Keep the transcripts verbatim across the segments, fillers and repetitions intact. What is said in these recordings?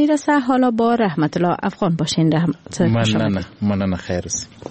میرسه. حالا با رحمت الله افغان باشین. رحمت مننه مننه خیر.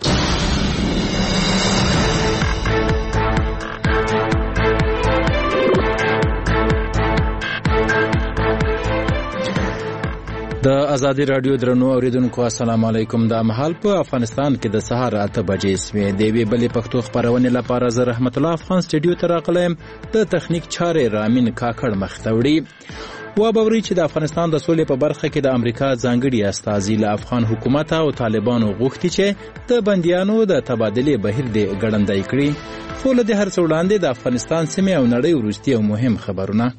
د ازادي رادیو درنو اوریدونکو السلام علیکم. د مهال په افغانستان کې د سهار اته بجې سوې د وی بلې پښتو خبرونه لپاره زه رحمت الله افغان سټډیو ته راغلم. د تخنیک چارې رامین کاکړ مختوړي و بوري چې د افغانستان د سولې په برخه کې د امریکا ځانګړي استازي له افغان حکومت او طالبانو غوښتي چې د بنديانو د تبادله بهیر د ګړندای کړي. خو له هر څه وړاندې د افغانستان سیمه او نړۍ وروستي او مهم خبرونه.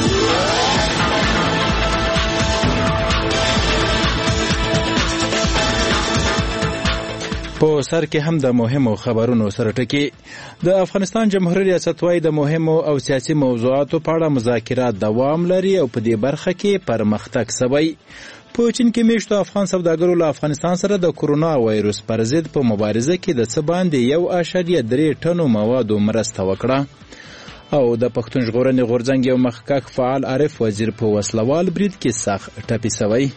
په سر کې هم د مهمو خبرونو سره ټکی. د افغانستان جمهوریت ریاست وايي د مهمو او سیاسي موضوعاتو په اړه مذاکرات دوام لري او په دې برخه کې پرمختګ شوی. په چین کې میشتو افغان سوداګرو له افغانستان سره د کورونا وایروس پر ضد په مبارزه کې د څه باندې یو اعشاریه درې ټنو موادو مرسته وکړه. او د پښتون ژغورنې غورځنګ یو مخکښ فعال عارف وزیر په وسلوال برید کې سخت ټپي شوی.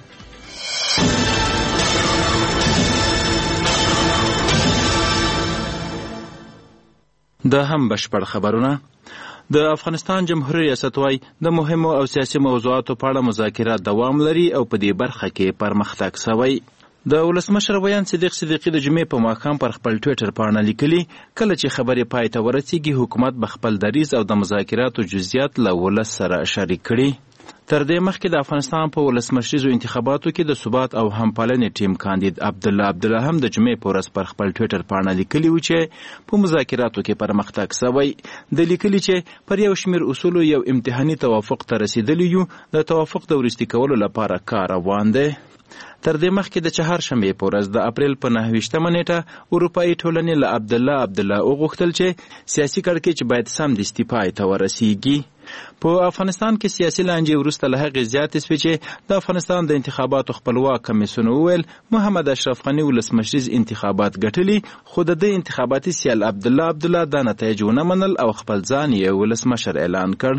د هم بشپړ خبرونه. د افغانستان جمهوریت ریاست وايي د مهمو او سیاسي موضوعاتو په اړه مذاکرات دوام لري او په دې برخه کې پرمختګ شوی. د ولسمشر ویان صدیق صدیقی د جمعې په ماښام پر خپل ټویټر باندې لیکلي کله چې خبرې پای ته ورسیږي حکومت به خپل دریځ او د مذاکراتو جزئیات له ولس سره شریک کړي. تر دې مخکې د افغانستان په ولسمشریزو انتخاباتو کې د ثبات او همپالنې ټیم کاندید عبدالله عبدالله هم د جمعې په ورځ پر خپل ټویټر باندې لیکلي و چې په مذاکراتو کې پرمختګ شوی. د لیکلي چې پر یو شمېر اصولو یو امتحاني توافق ته رسیدلی یو، د توافق د وروستي کولو لپاره کار روان دی. تر دې مخکې د چهارشنبې په ورځ د اپریل په نهه ویشتمه نیټه اروپایي ټولنې له عبدالله عبدالله وغوښتل چې سیاسي کړکېچ باید سمدستي پای ته ورسیږي. په افغانستان کې سیاسي لانجې وروسته له هغې زیاتې شوې چې د افغانستان د انتخاباتو خپلواک کمیسیون وویل محمد اشرف غني ولسمشریز انتخابات ګټلي، خو د دې انتخاباتي سیال عبدالله عبدالله دا نتایج ونه منل او خپل ځان یې ولسمشر اعلان کړ.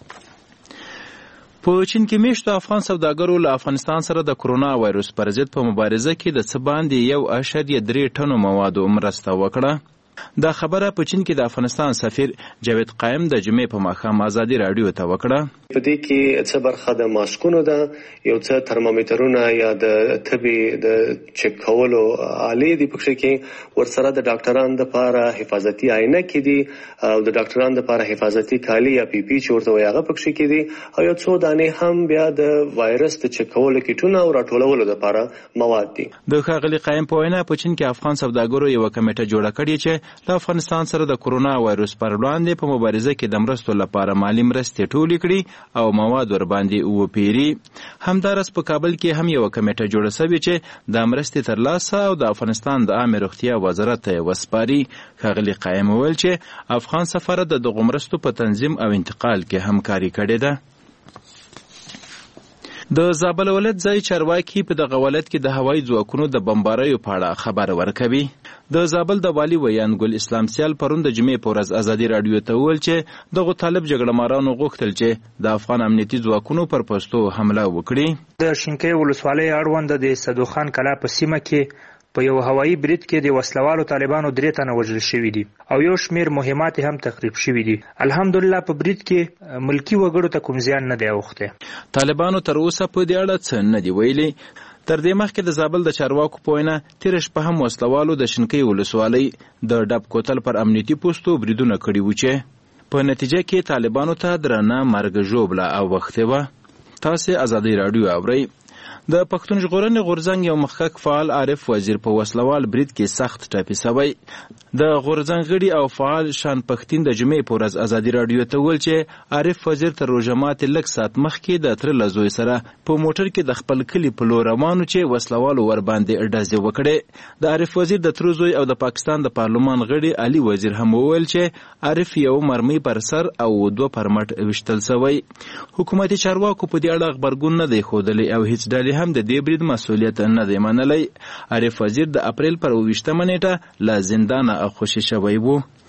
په چین کې میشتو افغان سوداګرو له افغانستان سره د کورونا وایروس پر ضد په مبارزه کې د څه باندې یو اعشاریه درې ټنو موادو مرسته وکړه. دا خبره په چین کې د افغانستان سفیر جاوید قائم د جمعې په ماښام ازادي رادیو ته وکړه. په دې کې څه برخه د ماسکونو ده، یو څه ترمامیټرونه یا د تبي د چک کولو آلې دي، پکې کې ورسره د ډاکټرانو لپاره حفاظتي عینه کې دي او د ډاکټرانو لپاره حفاظتي کالي یا پی پی چې ورته وایي هغه پکې کې دي، او یو څو دانې هم بیا د وایرس د چک کولو کیټونه او راټولولو لپاره مواد دي. د ښاغلي قائم په وینا په چین کې افغان سوداګرو یو کمیټه جوړه کړې چې له افغانستان سره د کورونا وایروس پر وړاندې په مبارزه کې د مرستو لپاره مالی مرستې ټولې کړي او مواد ور باندې وپیري. همدارس په کابل کې هم یو کمیټه جوړه شوې چې د مرستې ترلاسه او د افغانستان د عامه روغتیا وزارت ته وسپاري. ښاغلي قائم وویل چې افغان سفارت د دغو مرستو په تنظیم او انتقال کې همکاري کړې ده. د زابل ولایت ځای چارواکي په دغه ولایت کې د هوایي ځواکونو د بمباریو په اړه خبر ورکوي. د زابل د والي ویان ګل اسلام سیال پرون د جمعې په ورځ ازادي رادیو ته وویل چې دغه طالب جګړه مارانو غوښتل چې د افغان امنیتي ځواکونو پر پوستو حمله وکړي. د شینکۍ ولسوالۍ اړوند د صدوخان کلا په سیمه کې په یو هوایي برید کې د وسلوالو طالبانو درې تنه وژل شوي دي او یو شمیر مهمات هم تخریب شوي دي. الحمدلله په برید کې ملکی وګړو ته کوم زیان نه دی اوښتی. طالبانو تر اوسه په دې اړه څه نه دي ویلي. تر دې مخکې د زابل د چارواکو په وینا تېره شپه هم وسلوالو د شینکۍ ولسوالۍ د ډب کوتل پر امنیتي پوستو بریدونه کړي وو چې په نتیجه کې طالبانو ته درنه مرګ ژوبله اوښتې وه. تاسې ازادي راډیو اورئ. د پښتون ژغورنې غورځنګ یو مخکښ فعال عارف وزیر په وسلوال برید کې سخت ټپي شوی. د غورځنګ غړي او فعال شان پښتين د جمعې په ورځ ازادي رادیو ته ویل چې عارف وزیر تر روژه ماتې لږ ساعت مخکې د تره له زوی سره په موټر کې د خپل کلي په لور روانو چې وسلوالو ور باندې ډزې وکړې. د عارف وزیر د تره زوی او د پاکستان د پارلمان غړي علي وزیر هم وویل چې عارف یو مرمۍ پر سر او دوه پر مټ وشتل شوی. حکومتي چارواکو په دې اړه خبرګون نه دی ښودلی او هیڅ ډلې هم د دې برید مسؤلیت نه دی منلی. عارف وزیر د اپریل پر اوویشتمه نیټه له زندانه خوشي شوی و.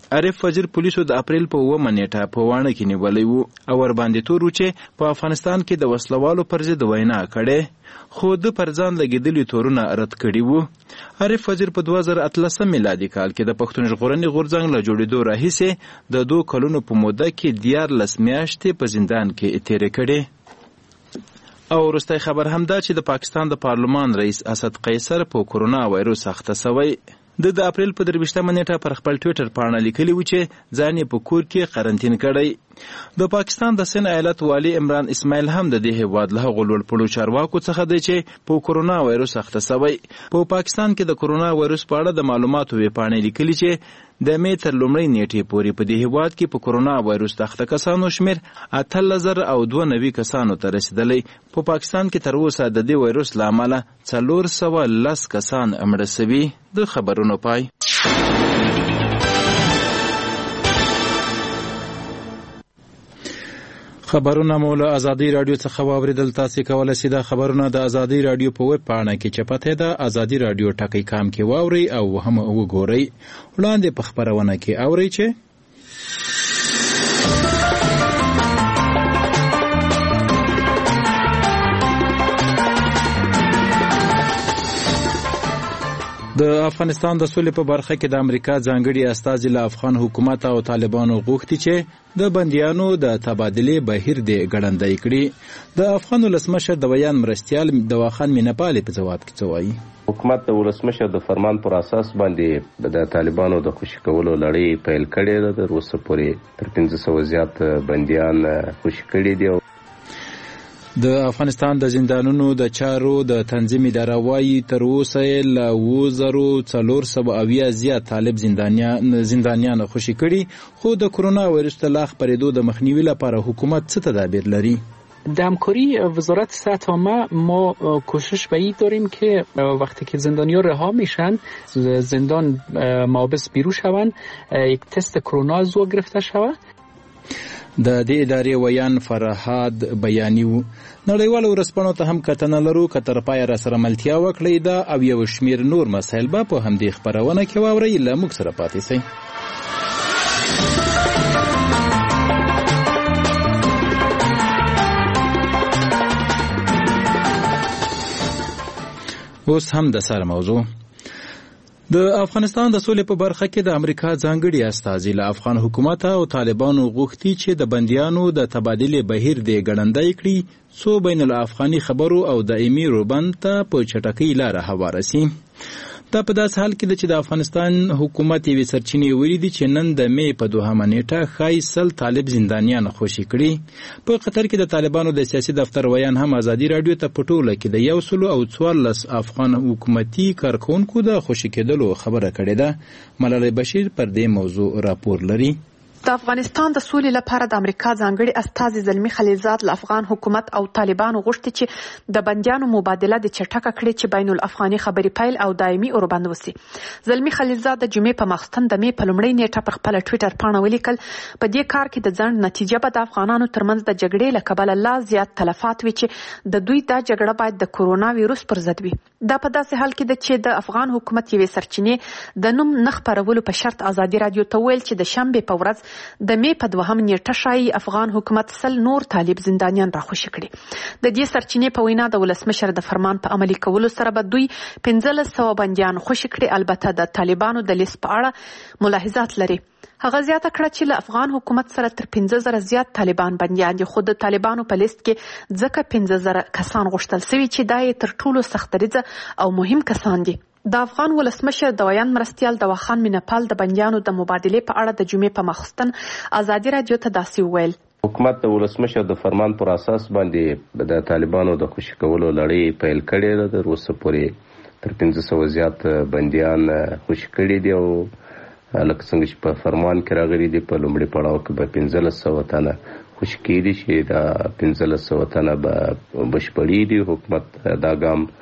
عارف وزیر پولیسو د اپریل په اوومه نیټه په واڼه کې نیولی و او ورباندې تور و چې په افغانستان کې د وسلوالو پر ضد وینا کړې خو د پر ځان لګېدلي تورونه رد کړي وو. عارف وزیر په دوه زره اتلسم میلادي کال کې د پښتون ژغورنې غورځنګ له جوړېدو راهیسې د دوه کلونو په موده کې دیارلس میاشتې په زندان کې تېرې کړې. او وروستی خبر هم دا چې د پاکستان د پارلمان رئیس اسد قیصر په کورونا وایروس اخته سوی. د د اپریل په درویشتمه نیټه پر خپل ټویټر پاڼه لیکلي و چې ځان یې په کور کې قرنطین کړی. د پاکستان د سند ایالت والی عمران اسماعیل هم د دې هیواد له هغو لوړپوړو چارواکو څخه دی چې په کورونا وایروس اخته سوی. په پاکستان کې د کورونا وایروس په اړه د معلوماتو ویبپاڼې لیکلي چې د مې تر لومړۍ نیټې پورې په دې هیواد کې په کورونا وایروس د اخته کسانو شمېر اتلس زره او دوه نوي کسانو ته رسېدلی. په پاکستان کې تر اوسه د دې وایروس له امله څلور سوه لس کسان مړه سوي. د خبرونو پای. خبرونه مو له ازادي راډیو څخه واوریدل. تاسې کولی شئ دا خبرونه د ازادي راډیو په ویب پاڼه کې چپته ده ازادي راډیو ټکی کام کې واورئ او هم وګورئ. وړاندې په خبرونه کې اورئ چې د افغانستان د سولې په برخه کې د امریکا ځانګړي استازي له افغان حکومت او طالبانو غوښتي چې د بندیانو د تبادلې بهیر دې ګړندی کړي. د افغان ولسمشر د ویان مرستیال دواخان مینپالي په ځواب کې څه وایي. حکومت د ولسمشر د فرمان پر اساس باندې د طالبانو د خوشي کولو لړۍ پیل کړې ده. تر اوسه پورې تر پنځه سوه زیات بندیان خوشي کړي دي. د افغانستان د زندانونو د چارو د تنظیم اداره وايي تر اوسه له اووه زرو څلور سوه اویا زیات طالب زندانیان زندانیان خوشي کړي. خو د کرونا وایروس د لا خپرېدو د مخنیوي لپاره حکومت څه تدابیر لري؟ در همکاری وزارت صحت عامه ما کوشش به این داریم که وقتی که زندانیان رها میشن زندان محابس بیرون شوند یک تست کرونا از او گرفته شود. د دې ادارې ویان فرهاد بیاني و. نړیوالو ورځپاڼو ته هم کتنه لرو که تر پایه راسره ملتیا وکړئ ده او یو شمېر نور مسایل به په همدې خپرونه کې واورئ. له موږ سره پاتې شئ. اوس هم د سره موضوع. د افغانستان د سولې په برخه کې د امریکا ځانګړي استازي له افغان حکومت او طالبانو غوښتي چې د بندیانو د تبادلې بهیر دې ګړندی کړي څو بین الافغاني خبرو او دایمي روبند ته په چټکۍ لاره هواره سي. دا په داسې حال کې ده چې د افغانستان حکومت یوې سرچینې ویلي دي چې نن د مې په دوهمه نیټه ښایي سل طالب زندانیان خوشي کړي. په قطر کې د طالبانو د سیاسي دفتر ویان هم ازادي راډیو ته په ټوله کې د یو سلو او څوارلس افغان حکومتي کارکوونکو د خوشي کېدلو خبره کړې ده. ملالۍ بشیر پر دې موضوع راپور لري. د افغانستان د سولې لپاره د امریکا ځانګړي استازي زلمي خلیلزاد له افغان حکومت او طالبانو غوښتي چې د بندیانو مبادله د چټکه کړي چې بین الافغاني خبري پیل او دایمي اوربند وسی. زلمي خلیلزاد د جمعې په ماخستن د مې په لومړۍ نیټه پر خپل ټویټر پاڼه ولیکل په دې کار کې د ځنډ نتیجه به د افغانانو ترمنځ د جګړې له کبله لا زیات تلفات وي چې د دوی دا جګړه باید د کورونا وایروس پر ضد وي. دا په داسې حال کې ده چې د افغان حکومت یوې سرچینې د نوم نه خپرولو په شرط ازادي راډیو ته ویل چې د شنبې په ورځ د مې په دوهم نیټه شایي افغان حکومت سل نور طالب زندانیان راخوشي کړي. د دې سرچینې په وینا د ولسمشر د فرمان په عملي کولو سره به دوی پنځلس سوه بندیان خوشي کړي. البته د طالبانو د لیست په اړه ملاحظات لري. هغه زیاته کړه چې له افغان حکومت سره تر پنځه زره زیات طالبان بندیان دي. خو د طالبانو په لیست کې ځکه پنځه زره کسان غوښتل سوي چې دا یې تر ټولو سختدریځه او مهم کسان دي. د افغان ولسمشر د ویان مرستیال دواخان مینپال د بندیانو د مبادلې په اړه د جمعې په ماخستن ازادي راډیو ته داسې وویل. حکومت د ولسمشر د فرمان پر اساس باندې د طالبانو د خوشي کولو لړۍ پیل کړې ده. تر اوسه پورې تر پنځه سوه زیات بندیان خوشي کړي دي او لکه څنګه چې په فرمان کې راغلي دي په لومړي پړاو کې به پنځلس سوه تنه خوشي کېدي چې دا پنځلس سوه تنه به بشپړي دي. حکومت دا ګام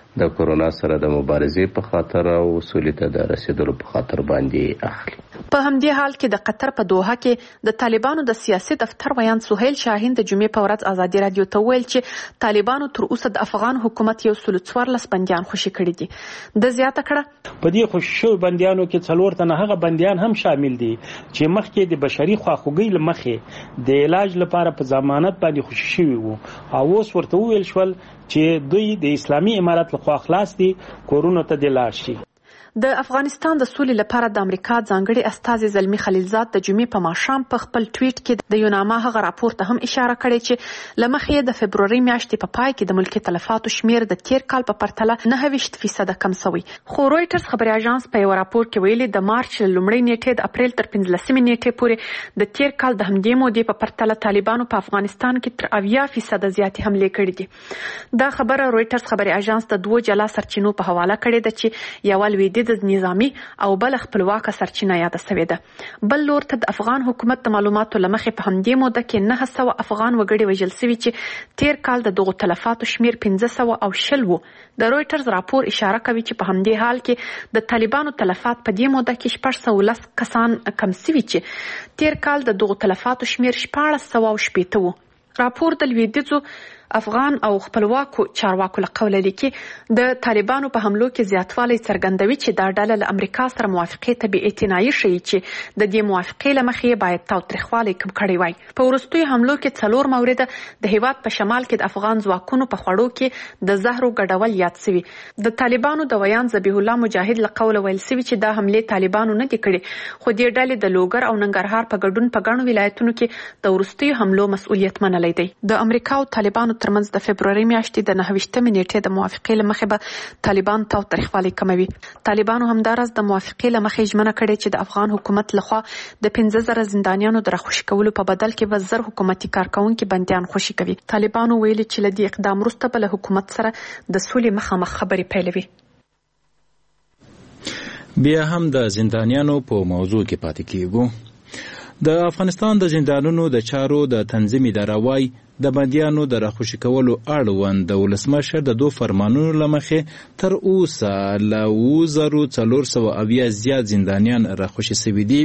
د کورونا سره د مبارزې په خاطر او سولې ته د رسیدلو په خاطر باندې اخلي. په همدې حال کې د قطر په دوحه کې د طالبانو د سیاسي دفتر ویان سهیل شاهین د جمعې په ورځ ازادي رادیو ته ویل چې طالبانو تر اوسه د افغان حکومت یو سل څوارلس بندیان خوشي کړي دي. د زیاته کړه په دې خوشي شوي بندیانو کې څلور تنه هغه بندیان هم شامل دي چې مخکې د بشري خواخوږۍ له مخې د علاج لپاره په ضمانت باندې خوشي شوي وو او اوس ورته وویل شول چې دوی د اسلامي امارت لخوا خلاص دي کورونو ته دې لاړ شي. د افغانستان د سولې لپاره د امریکا ځانګړي استازي زلمی خلیلزاد د جمعې په ماښام په خپل ټویټ کې د یوناما هغه راپور ته هم اشاره کړې چې لمخې د فبروري میاشتې په پای کې د ملکي تلفاتو شمیر د تیر کال په پرتله نهه ویشت فیصده کم شوی. خو رويټرز خبري اژانس په یو راپور کې ویلي د مارچ لومړۍ نیټې د اپریل تر پنځلسمې نیټې پورې د تیر کال د همدې مودې په پرتله طالبانو په افغانستان کې تر اویا فیصده زیاتې حملې کړې دي. دا خبره رويټرز خبري اژانس د دوه جلا سرچینو په حواله کړې ده چې یو لویدي د نظامی او بل خپلواکه سرچینه یاد شوې ده. بل لور ته د افغان حکومت د معلوماتو لمخې په همدې موده کې نه سوه افغان وګړي وژل شوي چې تیر کال د دغو تلفاتو شمیر پنځه سوه او شل و. د رويټرز راپور اشاره کوي چې په همدې حال کې د طالبانو تلفات په دې موده کې شپږ سوه لس کسان کم شوي چې تیر کال د دغو تلفاتو شمیر شپاړس سوه او شپېته و. راپور د لویدیځو افغان او خپلواکو چارواکو له قوله لیکي د طالبانو په حملو کې زیاتوالی څرګندوي چې دا ډله له امریکا سره موافقې ته بې اعتنایي ښیي چې د دې موافقې له مخې باید تاوتریخوالی کم کړی وای. په وروستیو حملو کې څلور مورده د هیواد په شمال کې د افغان ځواکونو په خوړو کې د زهرو ګډول یاد شوي. د طالبانو د ویان ذبیح الله مجاهد له قوله ویل شوي چې دا حملې طالبانو نه دي کړي خو دې ډلې د لوګر او ننګرهار په ګډون په ګڼو ولایتونو کې د وروستیو حملو مسؤلیت منلی دی. د امریکا او طالبانو ترمنځ د فبروري میاشتې د نهه ویشتمې نیټې د موافقې له مخې به طالبان تاوتریخوالی کموي. طالبانو همداراز د موافقې له مخې ژمنه کړې چې د افغان حکومت لخوا د پنځه زره زندانیانو د راخوشي کولو په بدل کې به زر حکومتي کارکونکي بندیان خوشي کوي. طالبانو ویلي چې له دې اقدام وروسته به له حکومت سره د سولې مخامخ خبرې پیلوي. بیا هم د زندانیانو په موضوع کې پاتې کیږو. د افغانستان د زندانونو د چارو د تنظیم اداره وايي د بندیانو د راخوشي کولو اړوند د ولسمشر د دوه فرمانونو له مخې تر اوسه له اووه زره څلور سوه اویا زیات زندانیان راخوشي شوي دي.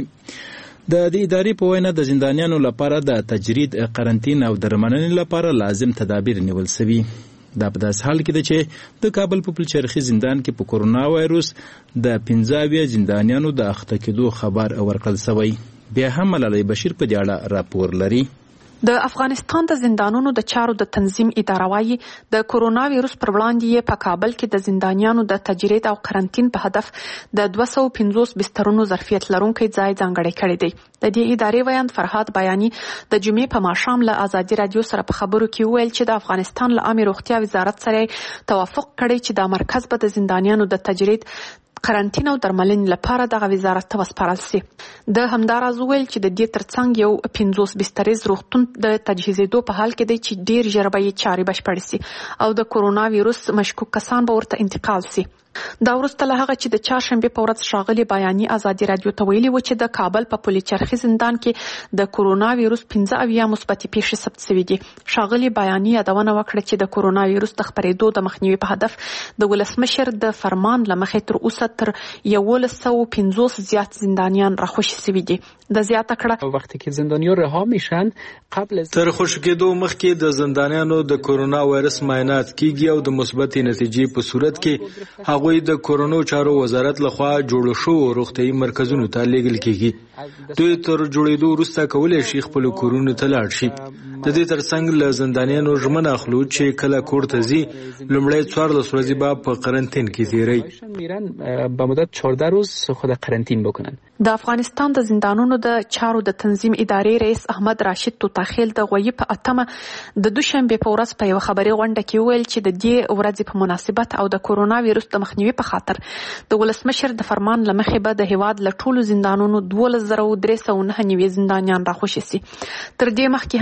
د دې ادارې په وینا د زندانیانو لپاره د تجرید، قرنطین او درملنې لپاره لازم تدابیر نیول شوي. دا په داسې حال کې ده چې د کابل په پلچرخي زندان کې په کورونا وایروس د پنځه اویا زندانیانو د اخته کېدو خبر ورکړل شوی. بیا هم ملالۍ بشیر په دې اړه راپور لري. د افغانستان د زندانونو د چارو د تنظیم اداره وايي د کورونا ویروس پر وړاندې یې په کابل کې د زندانیانو د تجرید او قرنطین په هدف د دوه سوه پنځوس بسترونو ظرفیت لرونکی ځای ځانګړی کړی دی. د دې ادارې ویاند فرهاد بیانی د جمعې په ماښام له ازادي رادیو سره په خبرو کې وویل چې د افغانستان له عامه روغتیا وزارت سره توافق کړی چې دا مرکز به د زندانیانو د تجرید، قرنطین او درملنې لپاره دغه وزارت ته وسپارل شي. د همداراز ویل چې د دې ترڅنګ یو پنځوس بستریز روغتون د تجهیزېدو په حال کې دی چې ډیر ژر به یې چارې بشپړې شي او د کورونا ویروس مشکوک کسان به ورته انتقال شي. دا وروسته له هغه چې د چهارشنبې په ورځ ښاغلي بیاني ازادي رادیو ته ویلي و چې د کابل په پلچرخي زندان کې د کورونا ویروس پنځه اویا مثبتې پیښې ثبت شوي دي. ښاغلي بیاني یادونه وکړه چې د کورونا ویروس د خپرېدو د مخنیوي په هدف د ولسمشر د فرمان له مخې تر اوسه تر یولس سوه پنځوس زیات زندانیان راخوشي شوي دي. د زیاته کړه وقتی که زندانیان رها میشن قبل از تر خوشي کېدو مخکې د زندانیانو د کورونا وایرس معاینات کیږي او د مثبتې نتیجې په صورت کې هغوی د کورونا چارو وزارت لخوا جوړ شوو روغتیايي مرکزونو ته لیږل کیږي. دوی تر جوړېدو وروسته کولی شي خپلو کورونو ته لاړ شي. د دې ترڅنګ له زندانیانو ژمنه اخلو چې کله کور ته ځي لومړی څوارلس ورځې به په قرنطین کې تېروي. میرن به مدت چهارده روز خود قرنطین بکنن. د افغانستان د زندانونو د چارو د تنظیم ادارې رئیس احمد راشد توتاخیل د غویی په اتمه د دوشنبه په ورځ په یو خبري غونډه کې ویل چې د دې ورځې په مناسبت او د کورونا ویروس د مخنیوي په خاطر د ولسمشر د فرمان لمخې به د هیواد له ټولو زندانونو دولس زره درې سوه نهه نوي زندانیان راخوشي شي. تر دې مخکې هم ولسمشر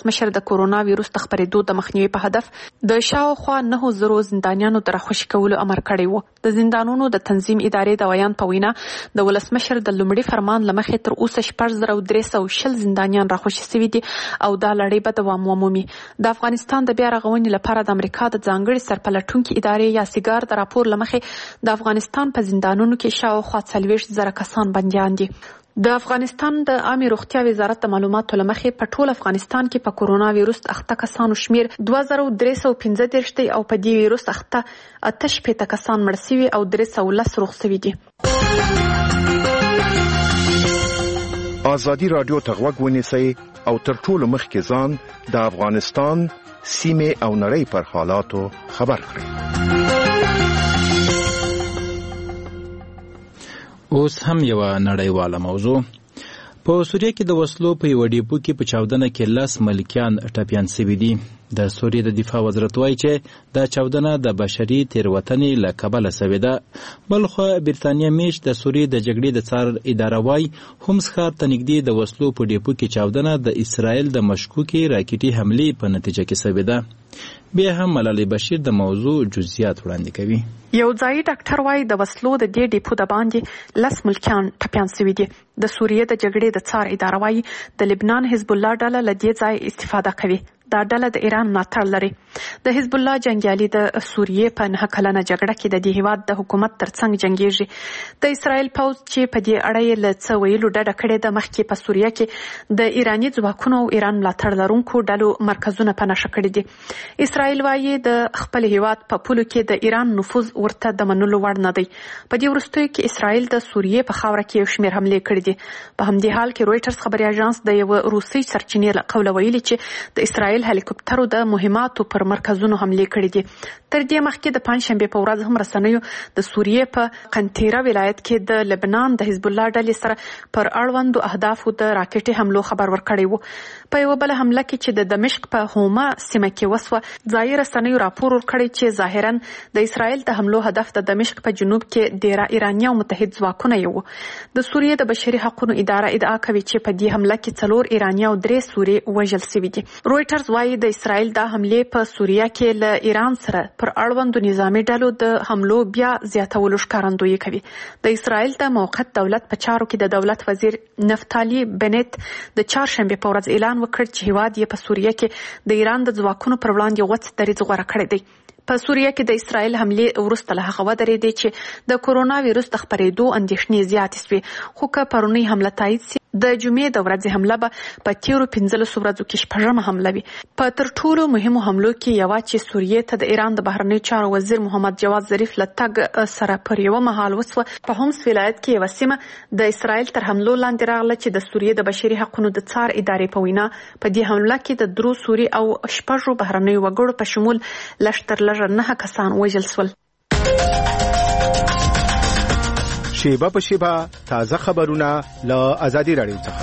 ولسمشر د کورونا وایروس د خپرېدو د مخنیوي په هدف د شاوخوا نه زرو زندانیانو د راخوشي کولو امر کړی و. د زندانونو د تنظیم ادارې د ویان په وینا د ولسمشر د لومړي فرمان لمخې تر اوسه شپږ زره درې سوه شل زندانیان راخوشي شوي دي او دا لړۍ به دوام ومومي. د افغانستان د بیا رغونې لپاره د امریکا د ځانګړي سرپلټونکي ادارې یا سیګار د راپور لمخې د افغانستان په زندانونو کې شاوخوا څلوېښت زره کسان بندیان دي. د افغانستان د عامه روغتیا وزارت د معلوماتو لمخې په ټول افغانستان کې په کورونا وایروس اخته کسانو شمیر دوه زره درې سوه پنځه دېرش دی او په دې وایروس اخته اته شپېته کسان مړه شوي او درې سوه لس روغ شوي دي. ازادي راډیو ته غوږ ونیسئ او تر ټولو مخکې ځان د افغانستان سیمې او نړۍ پر حالاتو خبر کړئ. اوس هم یو نړیواله موضوع. په سوریه کې د وسلو په یو ډیپو کې په چاودنه کې لس ملکیان ټپیان شوي دي. د سوریې د دفاع وزارت وایي چې دا چاودنه د بشري تېروتنې له کبله شوې ده. بلخوا برتانیا میش د سوریې د جګړې د څار اداره وایي هومس ښار ته نږدې د وسلو په ډیپو کې چاودنه د اسرائیل د مشکوکې راکټي حملې په نتیجه کې شوې ده. بیا هم ملالۍ بشیر د موضوع جزئیات وړاندې کوي. یو ځایي ډاکټر وایي د وسلو د دې ډیپو د باندې لس ملکیان ټپیان شوي دي. د سوریې د جګړې د څار اداره وایي د لبنان حزب الله ډله له دې ځای استفاده کوي. دا ډله د ایران ملاتړ لري. د حزب الله جنګیالي د سوریې په نهه کلنه جګړه کې د دې هیواد د حکومت ترڅنګ جنګیږي. د اسرائیل پوځ چې په دې اړه یې له څه ویلو ډډه کړې ده، مخکې په سوریه کې د ایراني ځواکونو او ایران ملاتړ لرونکو ډلو مرکزونه په نښه کړي دي. اسرائیل وایي د خپل هیواد په پولو کې د ایران نفوذ ورته د منلو وړ نه دی. په دې وروستیو کې اسرائیل د سوریې په خاوره کې یو شمېر حملې کړي دي. په همدې حال کې رویټرز خبري اژانس د یو روسي سرچینې له قوله ویلي چې د اسرائیل هلیکوپټرو د مهماتو پر مرکزونو حملې کړي دي. تر دې مخکې د پنجشنبې په ورځ هم رسنیو د سوریې په قنطیره ولایت کې د لبنان د حزب الله ډلې سره پر اړوندو اهدافو د راکټي حملو خبر ورکړی وو. په یو بل حمله کې چې د دمشق په هوما سیمه کې وسوه، ځایي رسنیو راپور ورکړی چې ظاهرا د اسرائیل د حملو هدف د دمشق په جنوب کې ډیره ایراني او متحد ځواکونه یو. د سوریې د بشري حقوقو اداره ادعا کوي چې په دې حمله کې څلور ایراني او درې سوري وژل شوي دي. رویټرز وایي د اسرائیل د حملې په سوریه کې له ایران سره پر اړوندو نظامي ډلو د حملو بیا زیاتولو ښکارندویي کوي. د اسرائیل د موقت دولت په چارو کې د دولت وزیر نفتالي بنت د چهارشنبې په ورځ اعلان وکړ چې هیواد یې په سوریه کې د ایران د ځواکونو پر وړاندې غوڅ دریځ غوره کړی دی. په سوریه کې د اسرائیل حملې وروسته له هغه ودرېدې چې د کورونا وایروس د خپرېدو اندېښنې زیاتې شوې، خو که پرونی حمله تایید شي د جمعې د ورځې حمله به په تیرو پنځلسو ورځو کې شپږمه حمله وي. په تر ټولو مهمو حملو کې یوه چې سوریې ته د ایران د بهرنیو چارو وزیر محمد جواد ظریف له تګ سره پر یوه مهال وسوه. په هومس ولایت کې یوه سیمه د اسرائیل تر حملو لاندې راغله چې د سوریې د بشري حقوقو د څار ادارې په وینا په دې حمله کې د درو سوري او شپږو بهرنیو وګړو په شمول لږ تر لږه نهه کسان وژل شول. شیبه په شیبه تازه خبرونه له ازادي راډیو څخه.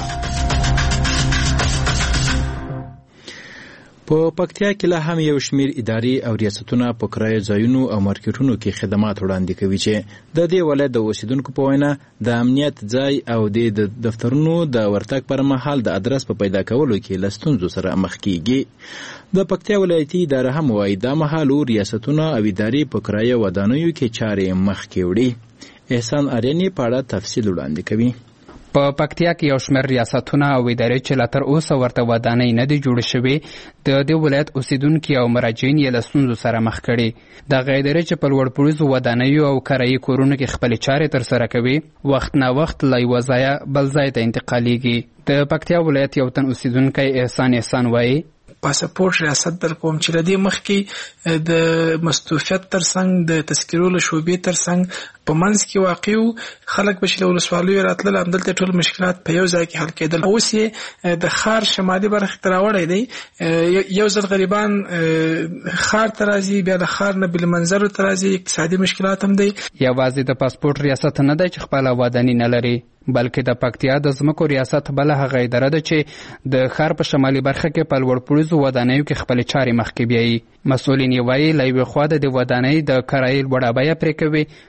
په پکتیا کې لا هم یو شمیر ادارې او ریاستونه په کرایه ځایونو او مارکیټونو کې خدمات وړاندې کوي چې د دې ولایت د اوسیدونکو په وینا د امنیت ځای او د دفترونو د ورتګ پر مهال د ادرس په پیدا کولو کې له ستونزو سره مخ کیږي. د پکتیا ولایتي اداره هم وایي دا مهال ریاستونه او ادارې په کرایه ودانیو کې چارې مخ کې وړي. احسان آرینی په اړه تفصیل وړاندې کوي. په پکتیا کې یو شمېر ریاستونه او ادارې چې لا تر اوسه ورته ودانۍ نه دي جوړې شوې، د دې ولایت اوسیدونکي او مراجعین یې له ستونزو سره مخ کړي. دغه ادارې چې په لوړ پوړیزو ودانیو او کرایي کورونو کې خپلې چارې ترسره کوي، وخت نه وخت له یوه ځایه بل ځای ته انتقالیږي. د پکتیا ولایت یو تن اوسیدونکی احسان احسان وایي پاسپورت ریاست در کوم چې لدی مخکې د مستوفیت ترڅنګ د تذکرو له شوبې ترڅنګ په منځ کې واقع خلک به چې له ولسوالیو راتلل، همدلته ټول مشکلات په یو ځای کې حل کېدل. اوس یې د ښار شمالي برخې ته راوړی دی. یو ځل غریبان ښار ته راځي، بیا د ښار نه بالمنظرو ته راځي، اقتصادي مشکلات هم دی. یوازې د پاسپورت ریاست نه دی چې خپله وداني نه لري، بلکې د پکتیا د ځمکو ریاست بله هغه اداره ده چې د ښار په شمالي برخه کې په لوړ پوړیزو ودانیو کې خپلې چارې مخکې بیایي. مسؤلین یې وایي له یوې خوا د دې ودانۍ د کرایې لوړه بیه پرې کوي، له بلې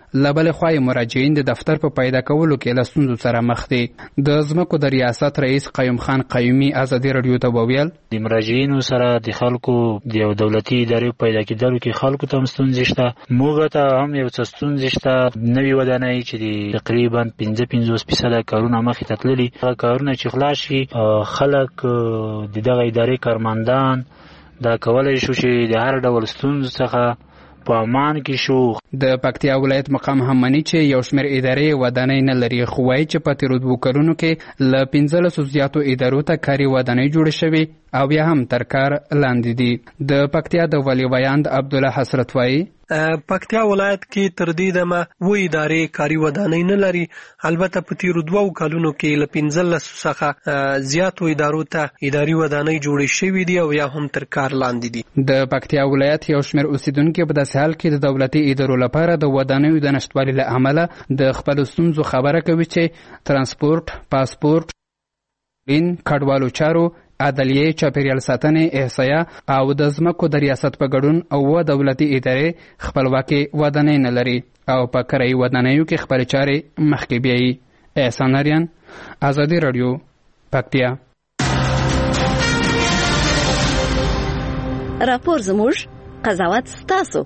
بل خو مراجعین د دفتر په پیدا کولو کې له ستونزو سره مخ دي. د ځمکو د ریاست رئیس قیوم خان قیومي ازادي رادیو ته وویل د مراجعینو سره د خلکو د یو دولتي ادارې پیدا کېدلو کې خلکو ته ستونزې شته، موږ ته هم یو څه ستونزې شته. نوې ودانۍ چې د تقریبا پنځه پنځوس فیصده کارونه مخې ته تللي، هغه کارونه چې خلاص شي خلک د دغه ادارې کارمندان دا کولای شو چې د هر ډول ستونزو څخه په امان کې شو. د پکتیا ولایت مقام هم مني چې یو شمېر ادارې ودانۍ نه لري، خو وایي چې په تېرو دوو کلونو کې له پنځلسو زیاتو ادارو ته کاري ودانۍ جوړې شوې او بیا هم تر کار لاندې دي. د پکتیا د ولي ویاند عبدالله حسرت وایي پکتیا ولایت کې تر دې دمه و ادارې کاري ودانۍ نه لري. البته په تیرو دوو کلونو کې له پنځلسو څخه زیاتو ادارو ته اداري ودانۍ جوړې شوې دي او یا هم تر کار لاندې دي. د پکتیا ولایت یو شمېر اوسیدونکي په داسې حال کې د دولتي ادارو لپاره د ودانیو د نشتوالي له امله د خپلو ستونزو خبره کوي چې ترانسپورت، پاسپورت، بین کډوالو چارو، عدلیې، چاپیریال ساتنې، احصایه او د ځمکو د ریاست په ګډون اووه دولتي ادارې خپلواکي ودانۍ نه لري او په کرایي ودانیو کې خپلې چارې مخکې بیایي. احسان اریان، ازادي رادیو، پکتیا. راپور زموږ، قضاوت ستاسو.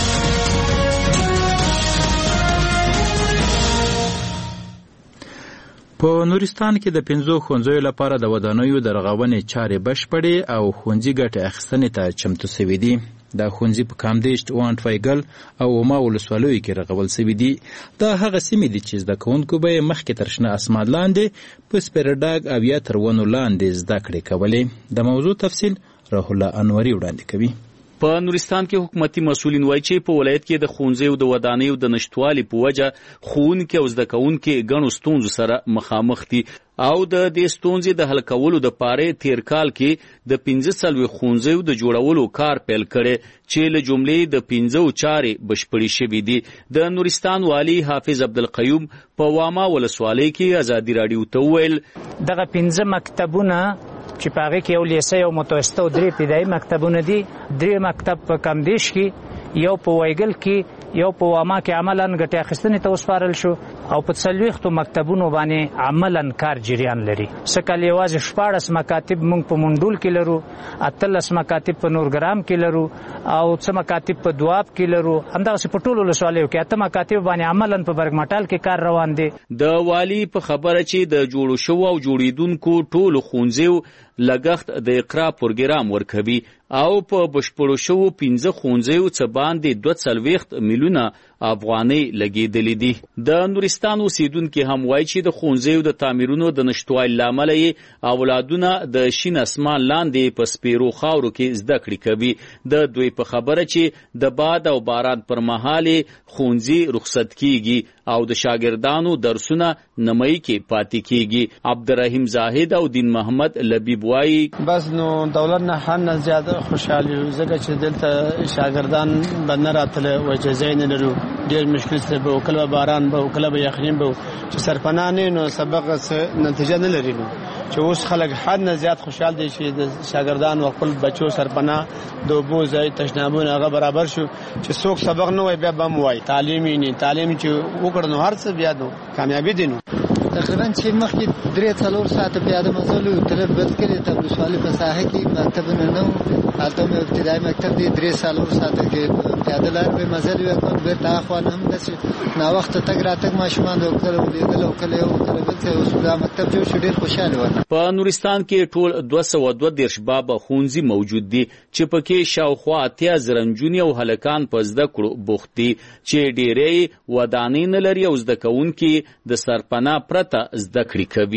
په نورستان کې د پنځو ښوونځیو لپاره د ودانیو د رغونې چارې بشپړې او ښوونځي ګټې اخیستنې ته چمتو سوي دي. دا ښوونځي په کامدیشت، وانټ فایګل او اوما ولسوالیو کې رغول سوي دي. دا هغه سیمې دي چې زده کوونکو به یې مخکې تر شنه اسمان لاندې په سپیرډاګ او یا تر ونو لاندې زده کړې کولې. د موضوع تفصیل روح الله انوري وړاندې کوي. په نورستان کې حکومتي مسؤلین وایي چې په ولایت کې د ښوونځیو د ودانیو د نشتوالي په وجه ښوونکي او زده کوونکي ګڼو ستونزو سره مخامخ دي او د دې ستونزې د حل کولو دپاره تیر کال کې د پنځه څلوېښت ښوونځیو د جوړولو کار پیل کړی چې له جملې د پنځو چارې بشپړې شوي دي. د نورستان والي حافظ عبدالقیوم په واما ولسوالۍ کې ازادي راډیو ته وویل دغه پنځه مکتبونه چې په هغې کې یو لیسه، یو متوسطه او درې ابتدایي مکتبونه دي. درې مکتب په کمدیش کې، یو په وایګل کې، یو په واما کې عملاً ګټې اخیستنې ته وسپارل شو او په څلوېښتو مکتبونو باندې عملاً کار جریان لري. سکل یوازې شپاړس مکاتب موږ په منډول کې لرو، اتلس مکاتب په نورګرام کې لرو او څه مکاتب په دواب کې لرو. همدغسې په ټولو ولسوالیو کې اته مکاتب باندې عملاً په برګمټال کې کار روان دی. د والي په خبره چې د جوړو شوو او جوړېدونکو ټولو ښوونځیو لګښت د اقرا پروګرام ورکوي او په بشپړو شوو پنځه ښوونځیو څه باندې دوه څلوېښت میلیونه افغانۍ لګېدلې دي. د نورستان اوسیدونکي هم وایي چې د ښوونځیو د تعمیرونو د نشتوالي له امله یې اولادونه د شین اسمان لاندې په سپیرو خاورو کې زده کړې کوي. د دوی په خبره چې د باد او باران پر مهال ښوونځي رخصت کیږي او د شاګردانو درسونه نمۍ کې پاتې کیږي. عبدالرحیم زاهد او دین محمد لبیب وایي بس نو دولت نه هم زیاده خوشحالي ځکه چې دلته شاګردان به نه راتله و چې ځای نه لرو، ډېر مشکل سره به کله باران به کله به یخنین به چې سرپناه نه نو سبق نتیجه نه لري. نو چې اوس خلک حد نه زیات خوشحال دي چې د شاګردان او خپل بچو سرپناه د اوبو ځای تشنابونه هغه برابر شو چې څوک سبق نه وای بیا بم وای. تعلیم یې نه تعلیم چې وکړ نو هر څه بیا نو کامیابی دي. نو تقریبا چې مخکې درې څلور ساعته پیاده مزل و تر بل کلي ته ولسوالۍ په ساحه کې مکتبونه نه وو. هلته مې ابتدایي مکتب دی درې څلور ساعته کې پیاده لار مې مزل وی کوم بیرته اخوا نه هم داسې ناوخته تګ راتګ ماشومان د کله ولیدل او کله یو کله بل ځای اوس دا مکتب جوړ شو ډېر خوشحاله وم. په نورستان کې ټول دوه سوه دوه دېرش بابه ښوونځي موجود دي چې پکې شاوخوا اتیا زره نجونې او هلکان په زده کړو بوخت دي چې ډېری ودانۍ نه لري او زده کوونکي د سرپناه پرته زده کړې کوي.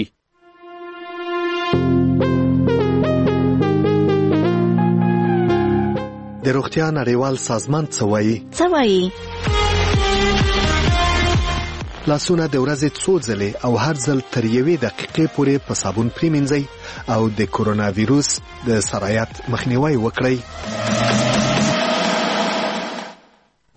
د روغتیا نړیوال سازمان څه وایي؟ څه وایي؟ لاسونه د ورځې څو ځلې او هر ځل تر یوې دقیقې پورې په صابون پریمنځئ او د کورونا ویروس د سرایت مخنیوی وکړئ.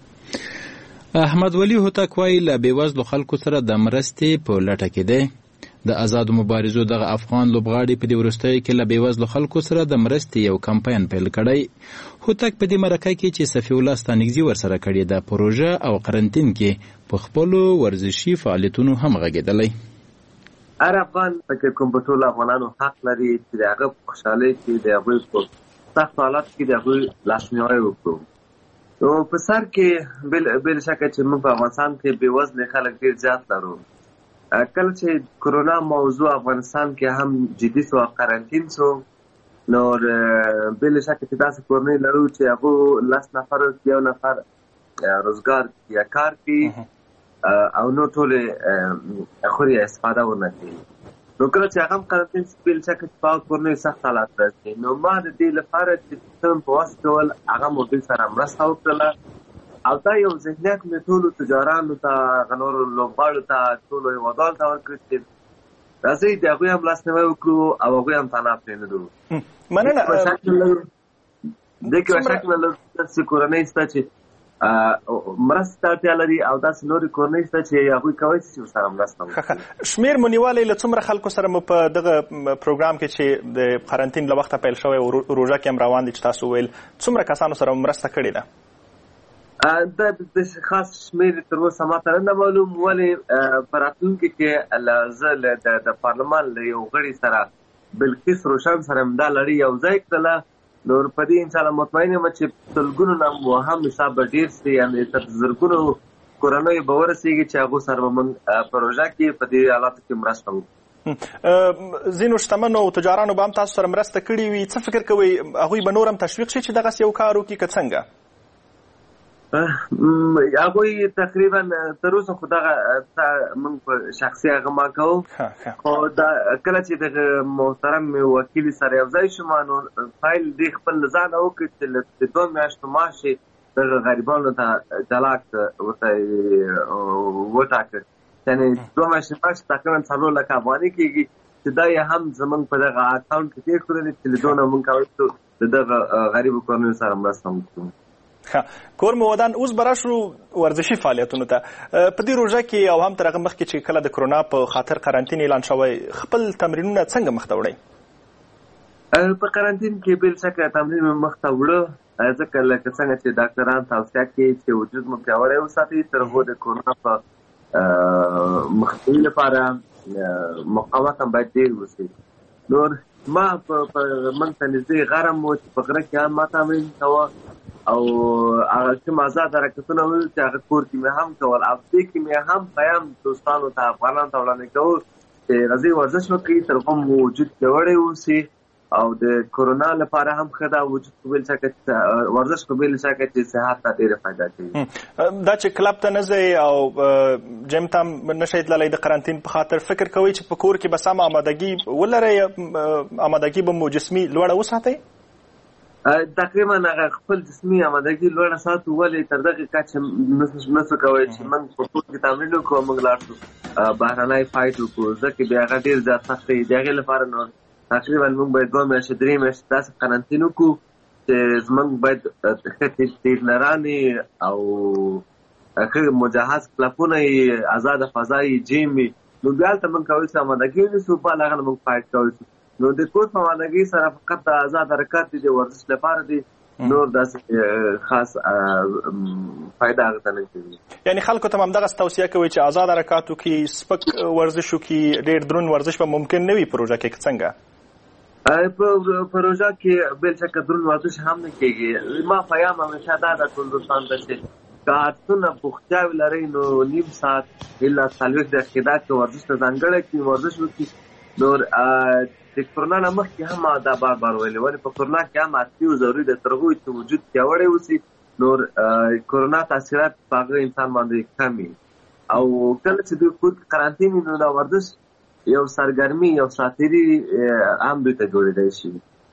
احمد ولی هوتک وایي له بېوزلو خلکو سره د مرستې په لټه کې دی. د آزادو مبارزو دغه افغان لوبغاړي په دې وروستیو کې له بېوزلو خلکو سره د مرستې یو کمپاین پیل کړی. هوتک په دې مرکه کې چې صفي الله ستانکزي ورسره کړې ده پروژه او قرنطین کې په خپلو ورزشي فعالیتونو هم غږېدلی. هر افغان پکې کوم په ټولو افغانانو حق لري چې د هغه په خوشحالۍ کې د هغوی په سختو حالاتو کې د هغوی لاسنیوی وکړو. نو په سر کې بل شکه چې موږ په افغانستان کې بېوزله خلک ډېر زیات لرو. کله چې کرونا موضوع افغانستان کې هم جدي سو قرنطین سو نو بل شک چې تاسو کورنۍ لرو چې هغه لاس نفر یو نفر روزګار یا کار کوي او نو ټول اخوري استفاده ونه کوي. نو کله چې هغه قرنطین بل شک چې په کورنۍ سخت حالات راځي نو ما د دې لپاره چې تم په واسطه ول هغه موږ سره مرسته وکړه او دا یو ذهنیت مې ټولو تجارانو ته غنورو لوبغاړو ته ټولو هیوادوالو ته ورکړ چې راځئ د هغوی هم لاسنیوی وکړو او هغوی هم تنها پرېنږدو. مننه. دې کې شک نه لرو چې کورنۍ شته چې مرستې ته اړتیا لري او داسې نورې کورنۍ شته چې هغوی کولی شي چې ورسره مرسته وکړي. شمېر مو نیولی له څومره خلکو سره مو په دغه پروګرام کې چې د قرنطین له وخته پیل شوی او روژه کې هم روان دي چې تاسو ویل څومره کسانو سره مرسته کړې ده؟ دا د خاص شمېر تر اوسه ماته نه معلوم ولې په راتلونکي کې زه د پارلمان له یو غړي سره بلقیس روشن سره هم دا لړۍ یو ځای کړله نو په دې انشاءالله مطمئن یم چې سلګونو نه مو هم حساب به ډېر سي یعنې تر زرګونو کورنیو به ورسېږي چې هغو سره به موږ پروژه کې په دې حالاتو کې مرسته وکړو. ځینو شتمنو تجارانو به هم تاسو سره مرسته کړې وي څه فکر کوئ هغوی به نور هم تشویق شي چې دغسې یو کار وکړي که څنګه؟ هغوی تقریبا تر اوسه خو دغه موږ په شخصي هغه ما کوو خو کله چې دغه محترم وکیل سره یو ځای شوم نو فایل دې خپل له ځانه وکړ چې د دوه میاشتو معاش یې دغه غریبانو ته جلا ورته وټاکه یعنې دوه میاشتې معاش تقریبا څلور لکه افغانۍ کېږي چې دا یې هم زموږ په دغه اکاونټ کې تېر کړلې چې له دونه موږ کولی شو د دغه غریبو کورنیو سره مرسته وکړو. کور مو ودان اوس به راشو ورزشي فعالیتونو ته. په دې روژه کې او هم تر هغه مخکې چې کله د کرونا په خاطر قرنطین اعلان شوی خپل تمرینونه څنګه مخ ته وړئ؟ په قرنطین کې بل شکه تمرین مې مخ ته وړه ځکه لکه څنګه چې ډاکټران توصیه کوي چې وجود مو پیاوړی وساتئ تر هغو د کرونا په مخنیوي لپاره مقاومت هم باید ډېر وشي. نور ما په موږ ته نږدې غره مو چې په غره کې هم ما تمرین کوه او هغه کوم آزاد حرکتونه وو چې هغه کور کې مې هم کول او دې کې مې هم پیام دوستانو ته افغانانو ته وړاندې کوو چې راځئ ورزش وکړئ تر هغه مو وجود پیاوړی واوسي او د کرونا لپاره هم ښه ده وجود په بل شکه ورزش په بل شکه چې صحت ته ډېره فایده کوي. دا چې کلب ته نه ځئ او جیم ته هم نه شئ تللی د قرنطین په خاطر فکر کوئ چې په کور کې به سمه آمادګي ولرئ آمادګي به مو جسمي لوړه وساتئ؟ تقریبا هغه خپل جسمي آمادګي لوړه ساتو ولې تر دغې کچې نسو کوی چې موږ په کور کې تمرین وکړو موږ لاړ شو بهرنی فایټ وکړو ځکه بیا هغه ډېر زیات سخت دی. د هغې لپاره نور تقریبا موږ باید دوه میاشتې درې میاشتې داسې قرنطین وکړو چې موږ باید ښه ټرینرانې او ښه مجهز کلبونه یې ازاده فضا یې جیم وي نو بیا هلته موږ کولی شو آمادګي ونیسو بل هغه نه موږ فایټ کولی شو. نو د کور په آمادګۍ سره فقط د آزاد حرکات دي د ورزش لپاره دي نور داسې خاص فایده هغه ته نه کوي. یعنې خلکو ته هم همدغسې توصیه کوئ چې آزاد حرکات وکړي سپک ورزش وکړي ډېر دروند ورزش به ممکن نه وي په روژه کې څنګه؟ په روژه کې بل شکه دروند ورزش هم نه کېږي. ما پیام همیشه دا ده ټول دوستانو ته چې که عادتونه پوښتیاوې لرئ نو نیم ساعت الا څلوېښت دقیقې دا کې ورزش ته ځانګړی کړي ورزش وکړي. نور د کرونا نه مخکې هم دا بار بار ویلې ولې په کرونا کې هم اصلي او ضروري ده تر هغو چې وجود پیاوړی اوسي نور کرونا تاثیرات په هغه انسان باندې کم وي او کله چې دوی کور کې قرنطین وي نو دا ورزش یو سرګرمي یو ساتیري هم دوی ته جوړېدی شي.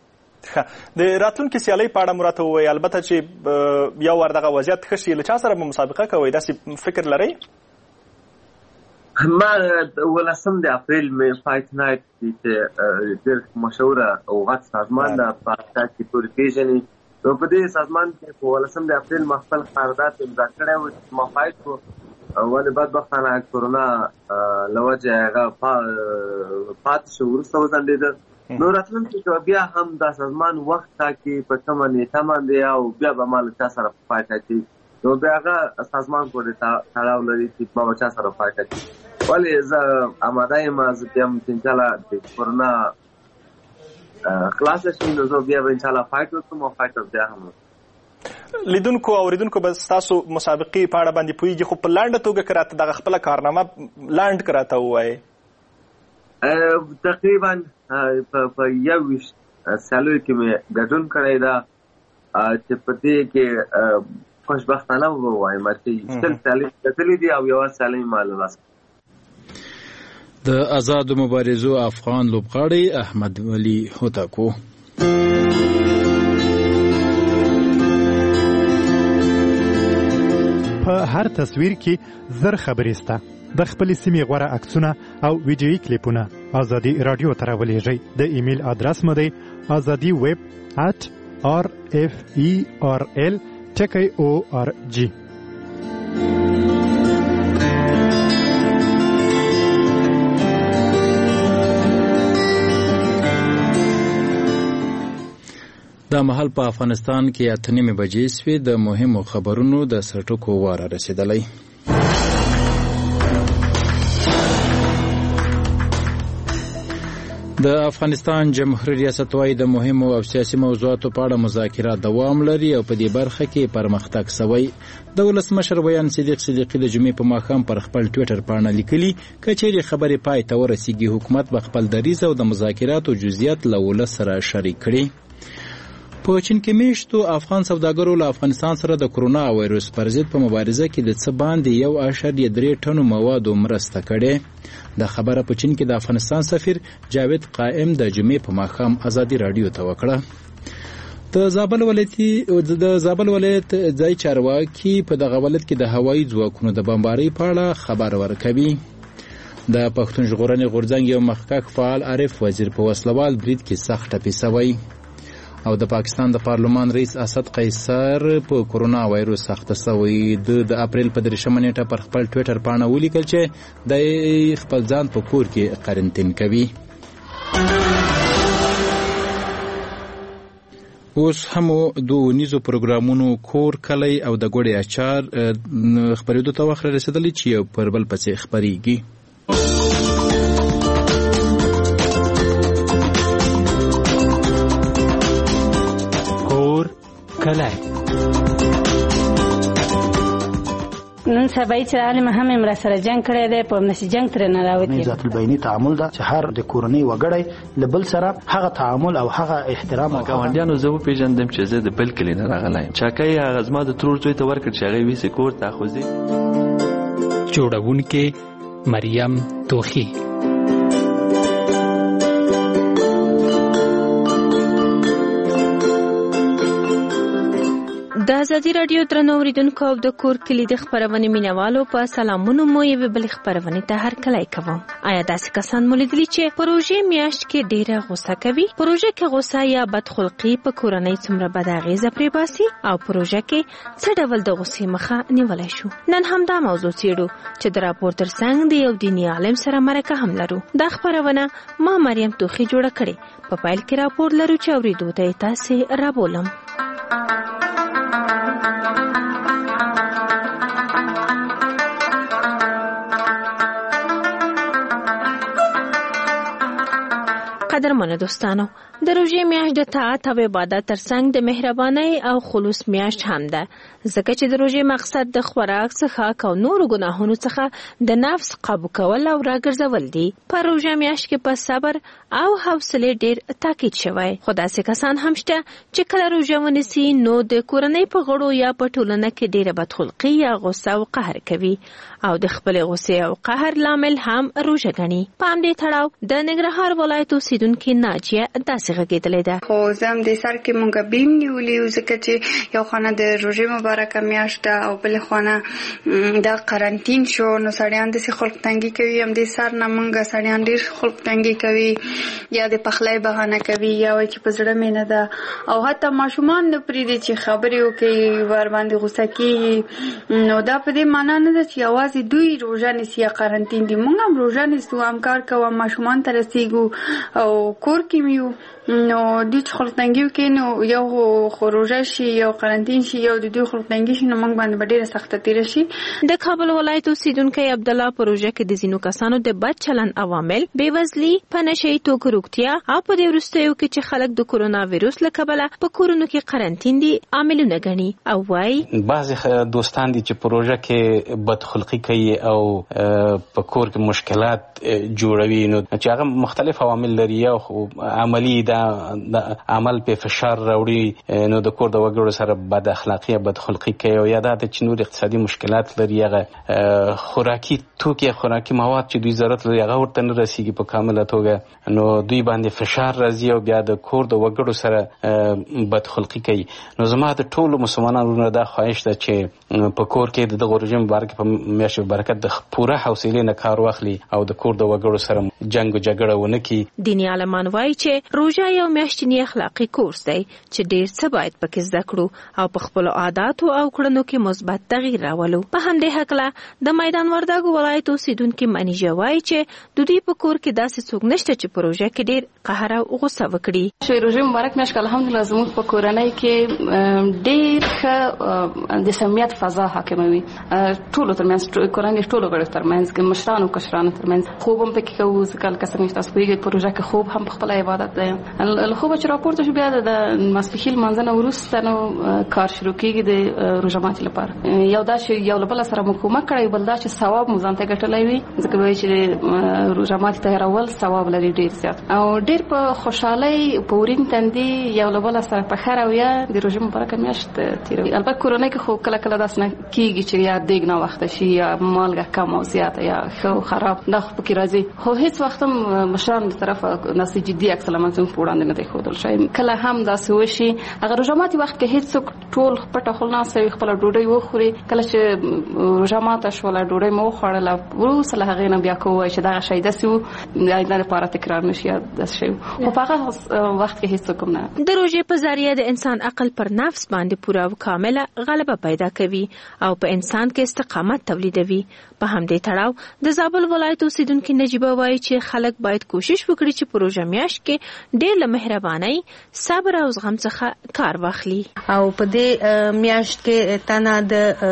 د راتلونکي سیالۍ په اړه مو راته ووایي البته چې یو ور دغه وضعیت ښه شي له چا سره به مسابقه کوئ داسې فکر لرئ؟ ما ولسم د اپریل مې فایټ نایټ چې ډېر مشهوره او غټ سازمان ده په هغه کې ټول پېژني نو په دې سازمان کې په ولسم د اپریل ما خپل قرارداد امضا کړی و چې ما فایټ کړو ولې بدبختانه کرونا له وجې هغه پاتې شو وروسته وځنډېده نو راتلونکي کې بیا هم دا سازمان وخت ټاکي په کومه نیټه باندې او بیا به ما له چا سره پای ټاکي نو بیا هغه سازمان پورې تړاو لري چې ما به چا سره پای ټاکي ولې زه اماده یم زه بیا هم انشاءالله د کرونا خلاصه شي نو زه بیا به انشاءالله فایټ وکړم او فایټ بیا هم لیدونکو او اوریدونکو به ستاسو مسابقې په اړه باندې پوهیږي خو په لنډه توګه که راته دغه خپله کارنامه لنډ که راته ووایې تقریبا په یو ویشت سیالیو کې مې ګډون کړی ده چې په دې کې خوشبختانه ووایم چې شل سیالۍ ګټلې دي او یوه سیالۍ ما له لاسه د آزادو مبارزو افغان لوبغاړی احمد ولي هوتکو په هر تصویر کې زر خبرې سته د خپلې سیمې غوره عکسونه او ویډیویي کلیپونه ازادي راډیو ته راولېږئ د ایمیل ادرس مو دی ازادي ویب ات آر اف ای آر ال ټکی او آر جی دا مهال په افغانستان کې اته نیمې بجې سوې د مهمو خبرونو د سرټکو واره رسېدلی د افغانستان جمهوریت ریاست وايي د مهمو او سیاسي موضوعاتو په اړه مذاکرات دوام لري او په دې برخه کې پرمختګ شوی د ولسمشر ویان صدیق صدیقي د جمعې په ماښام پر خپل ټویټر باندې لیکلي که چیرې خبرې پای ته ورسیږي حکومت به خپل دریځ او د مذاکراتو جزئیات له ولس سره شریک کړي په چین کې میشتو افغان سوداګرو له افغانستان سره د کرونا وایرس پر ضد په مبارزه کې د څه باندې یو اعشاریه درې ټنو موادو مرسته کړې د خبره په چین کې د افغانستان سفیر جاوید قائم د جمعې په ماښام ازادي راډیو ته وکړه د زابل ولایتي د زابل ولایت ځای چارواکي په دغه ولایت کې د هوایي ځواکونو د بمبارۍ په اړه خبر ورکوي د پښتون ژغورنې غورځنګ یو مخکښ فعال عارف وزیر په وسلوال برید کې سخت ټپي شوی او د پاکستان د پارلمان رئیس اسد قیصر په کرونا وایرس اخته شوی د اپریل په درېیمه نیټه پر خپل ټویټر باندې ولیکل چې د خپل ځان په کور کې قرنطین کوي اوس هم دوه نيزو پروګرامونو کور کلی او د ګوړې اچار خبرېدو ته وخت رسېدلی چې یو پر بل پسې خبرېږي نن سبا چې عالم هم امر سره جنگ کړی دی په نشي جنگ تر نه راوتی ذات البینی تعامل دا چې هر د کورنۍ وګړی لبل سره هغه تعامل او هغه احترام او ګاونډیانو زه په پیژندم چې زه د بل کلی نه راغلایم چاکای هغه زما د ترور زوی ته ورکړ چې هغه ویسه کور ته خوځي جوړونکې مریم توخی د ازادي راډیو درنو اوریدونکو او د کور کلی د خبرونې مینوالو په سلامونو مو یو بل خبرونه ته هر کله کوم آیا داسې کسان مولدلی چې پروژې میاشت کې ډیره غوسه کوي پروژې کې غوسه یا بدخلقي په کورنۍ څومره بد اغیزه پرې باسي او پروژې کې څه ډول د غوسې مخه نیولای شو نن هم دا موضوع څیړو چې د راپور ترڅنګ د یو دیني عالم سره مرکه هم لرو دا خبرونه ما مریم توخی جوړه کړې په پایل کې راپور لرو چې اوریدو ته تاسو رابولم قدرمنو دوستانو د روژې میاشت د طاعت او عبادت ترڅنګ د مهربانۍ او خلوص میاشت هم ده ځکه چې د روژې مقصد د خوراک څخه او نورو ګناهونو څخه د نفس قابو کول او راګرځول دي په روژې میاشت کې په صبر او حوصله ډیر تاکید شوی خو داسې کسان هم شته چې کله روژه ونیسي نو د کورنۍ په غړو یا په ټولنه کې ډیره بدخلقي یا غوسه او قهر کوي او د خپل غوسې او قهر لامل هم روژه ګڼي په همدې تړاو د ننګرهار ولایت اوسیدونکې ناجیه داسې غږېدلې ده. خو زم د سر کې مونږ بیم نیولې ځکه چې یو خانه د روزې مبارکه میاشت او بل خانه د قرنټین شو نو سړیان د خلک تنګي کوي هم د سر نه مونږ سړیان ډیر خلک تنګي کوي یا د پخلای بهانه کوي یا چې په زړه مینه ده او حتی ماشومان نه پریږدي چې خبرې وکړي ور باندې غوسه کیږي. نو دا په دې معنی نه ده چې یوازې دوی روزه نیسي یا قرنټین دي، مونږ هم روزه نیسو، هم کار کوو، ماشومان ته رسیږو او کور کې میو. نو د خلک تنګي وکړي نو یو خو روزه شي یو قرنټین شي یو د دوی خلک تنګي شي نو موږ باندې ډېره سخته تېره شي. د کابل ولایت اوسیدونکی عبدالله په روژه کې د ځینو کسانو د بد چلند عوامل بېوزلي، په نشه یي توکو روغتیا او په دې وروستیو کې چې خلک د کورونا ویروس له کبله په کورونو کې قرنټین دي عاملونه ګڼي او وایي بعضې دوستان دي چې په روژه کې بدخلقي کوي او په کور کې مشکلات جوړوي نو چې هغه مختلف عوامل لري. یو عملي دا عمل په فشار راوړي نو د کور د وګړو سره بد اخلاقی یا بد خلقی کوي او یا د چې نور اقتصادي مشکلات لري. هغه خوراکي توکي خوراکي مواد چې دوی ضرورت لري هغه ورته نه رسیږي په کامله توګه نو دوی باندې فشار راځي او بیا د کور د وګړو سره بد خلقی کوي. نو زما د ټولو مسلمانانو دا خواهش ده چې په کور کې د غورجم مبارک په میاشت برکت د پوره حوصله نه کار واخلي او د کور د وګړو سره جنگ او جګړه ونه کړي. دیني عالمان وایي چې روژه یو میاشتنی اخلاقی کورس دی چې ډیر څه باید پکې زده کړو او په خپل عاداتو او کړنو کې مثبت تغییر راولو. په همدې هکله د میدان وردګو ولایت اوسیدونکي منیجه وایي چې د دوی په کور کې داسې څوک نشته چې په روژه کې ډیر قهر او غوسه وکړي. شوی روژه مبارک میاشت الحمدلله زموږ په کورنۍ کې ډیر ښه د سمیت فضا حاکمه وي. ټولو ترمنځ کورنۍ ټولو غړو ترمنځ کې مشرانو کشرانو ترمنځ خوب هم پکې کوو. ځکه لکه څنګه چې تاسو پوهیږئ په روژه کې خوب هم خپل عبادت دی. له خوبه چې راپورته شو بیا د ماسپښین لمانځه نه وروسته نو کار شروع کېږي د روژه ماتي لپاره. یو دا چې یو له بله سره مو کومک کړی، بل دا چې ثواب مو ځان ته ګټلی وي ځکه وایي چې روژه ماتي تیارول ثواب لري ډېر زیات او ډېر په خوشحالۍ په ورین تندي یو له بله سره په ښه رویه د روژې مبارکه میاشت تېروي. البته کورنۍ کې خو کله کله داسې نه کېږي چې یا دیګ ناوخته شي یا مالګه کم او زیاته یا ښه او خراب دا خو پکې راځي. خو هېڅ وخت هم مشرانو د طرفه داسې جدي عکس العمل زموږ په وړاندې نه دی ښودل شوی. کله هم داسې وشي هغه روژه ماتي وخت کې هېڅوک ټول پټه خوله ناسته وي خپله ډوډۍ وخوري. کله چې روژه ماته شوله ډوډۍ مو وخوړله وروسته له هغې نه بیا که ووایي چې دغه شی داسې و د آینده لپاره تکرار نه شي یا داسې شی و خو په هغه وخت کې هېڅوک هم نه. د روژې په ذریعه د انسان عقل پر نفس باندې پوره او کامله غلبه پیدا کوي او په انسان کې استقامت تولیدوي. په همدې تړاو د زابل ولایت اوسیدونکي نجیبه وایي چې خلک باید کوشش وکړي چې په روژه میاشت کې ډېر له مهربانۍ، صبر او زغم څخه کار واخلي. او په دې میاشت کې تنه د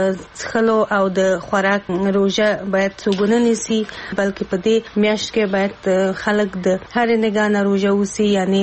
څښلو او د خوراک روژه باید څوک ونه نیسي بلکې په دې میاشت کې باید خلک د هرې نګاه نه روژه وسي، یعنې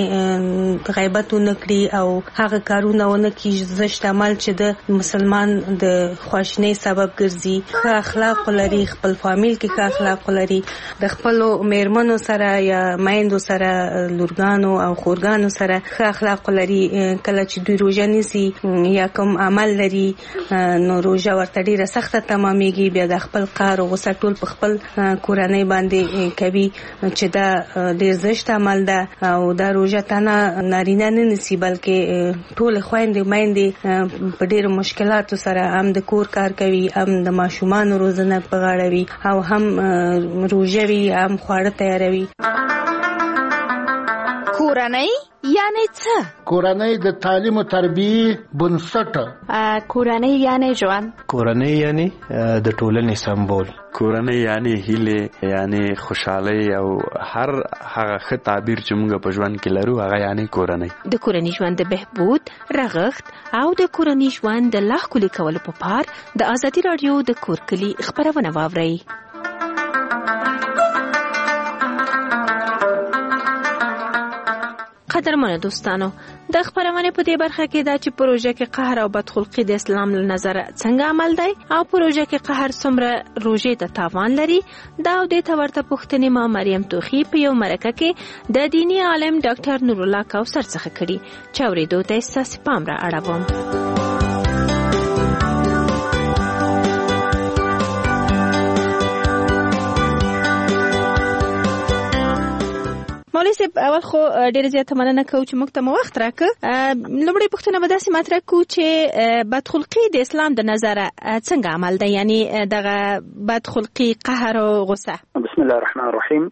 غیبت ونه کړي او هغه کارونه ونه کړي زشت عمل چې د مسلمان د خواشینۍ سبب ګرځي. ښه اخلاق لري، خپل فامیل کې ښه اخلاق لري، د خپلو میرمنو سره یا میندو سره لورګانو او خورګانو سره ښه اخلاق لري. کله چې دوی روژه نیسي یا کوم عمل لري نو روژه ورته ډیره سخته تمامیږي، بیا د خپل قهر او غوسه ټول په خپل کورنۍ باندې کوي چې دا ډیر زشت عمل ده او دا روژه تنه نارینه نه نیسي بلکې ټول خویندې میندې په ډیرو مشکلاتو سره هم د کور کار کوي، هم د ماشومانو روزنه په غاړه وي او هم روژه وي، هم خواړه تیاروي. کورنۍ یعنی څه؟ کورنۍ د تعلیم او تربیه بنسټ. کورنۍ یعنی ژوند. کورنۍ یعنی د ټولنې سمبول. کورنۍ یعنی هیله، یعنی خوشحالي او هر هغه ښه تعبیر چې موږ په ژوند کې لرو هغه یعنی کورنۍ. د کورنۍ ژوند د بهبود، رغښت او د کورنۍ ژوند د لا ښکلي کولو په پار د ازادي راډیو د کور کلي خپرونه واورئ. قدرمنو دوستانو، د خبرونه په دې برخه کې دا چې پروژه کې قهر او بدخلقي د اسلام له نظر څنګه عمل دی او پروژه کې قهر څومره روژې ته تاوان لري دا او د تورته پوښتنې ما مریم توخی په یو مرکه کې د دینی عالم ډاکټر نور الله کوثر څخه کړي چې اورېدو ته ستاسو پام را اړوم. مولوی صاحب صاحب اول خو ډېر زیاته مننه کوم چې موږ ته مو وخت راکړ. لومړی پوښتنه به داسې مطرح کوو چې بدخلقي د اسلام د نظره څنګه عمل دی، یعنی دغه بدخلقي قهر او غصه؟ بسم الله الرحمن الرحیم.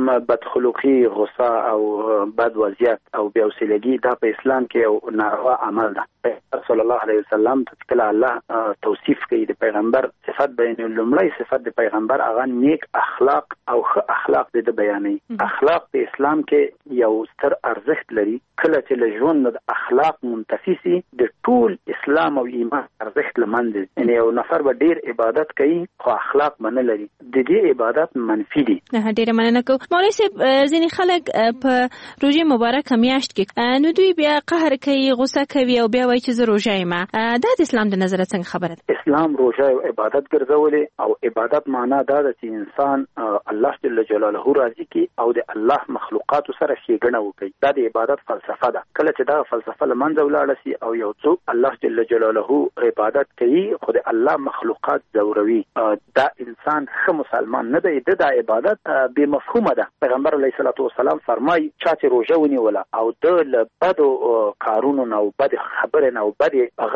بدخلقي غصه او بد وضعیت او بې حوصلګي دا په اسلام کې یو ناروا عمل ده. صلی الله علیه وسلم ته کله الله توصیف کوي د پیغمبر صفات بیانوي، لومړی صفت د پیغمبر هغه نیک اخلاق او ښه اخلاق د بیانوي. اخلاق په اسلام کې یو ستر ارزښت لري. کله چې له ژوند د اخلاق منتفي سي د ټول اسلام او ایمان ارزښت له منځه ځي. یعنې یو نفر به ډېر عبادت کوي خو اخلاق به نه لري، د دې عبادت منفي دي. ډېره مننه کوم. مولوي صاحب ځینې خلک په روژې مبارکه میاشت کې نو دوی بیا قهر کوي، غصه کوي او بیا وایي چې زه روژه یم. دا د اسلام د نظره څنګه خبره ده؟ اسلام روژه یو عبادت ګرځولې او عبادت معنا دا ده چې انسان الله جل جلاله راضي کړي او د الله مخلوقاتو سره ښېګڼه وکړي. دا د عبادت فلسفه ده. کله چې دا فلسفه له منځه ولاړه سي او یو څوک الله جل جلاله عبادت کوي خو د الله مخلوقات ځوروي، دا انسان ښه مسلمان نه دی. د دا عبادت بې مفهومه ده. پیغمبر علیه الصلاة والسلام فرمایي چا چې روژه ونیوله او د له بدو کارونو نه او بد خبرې نه او بد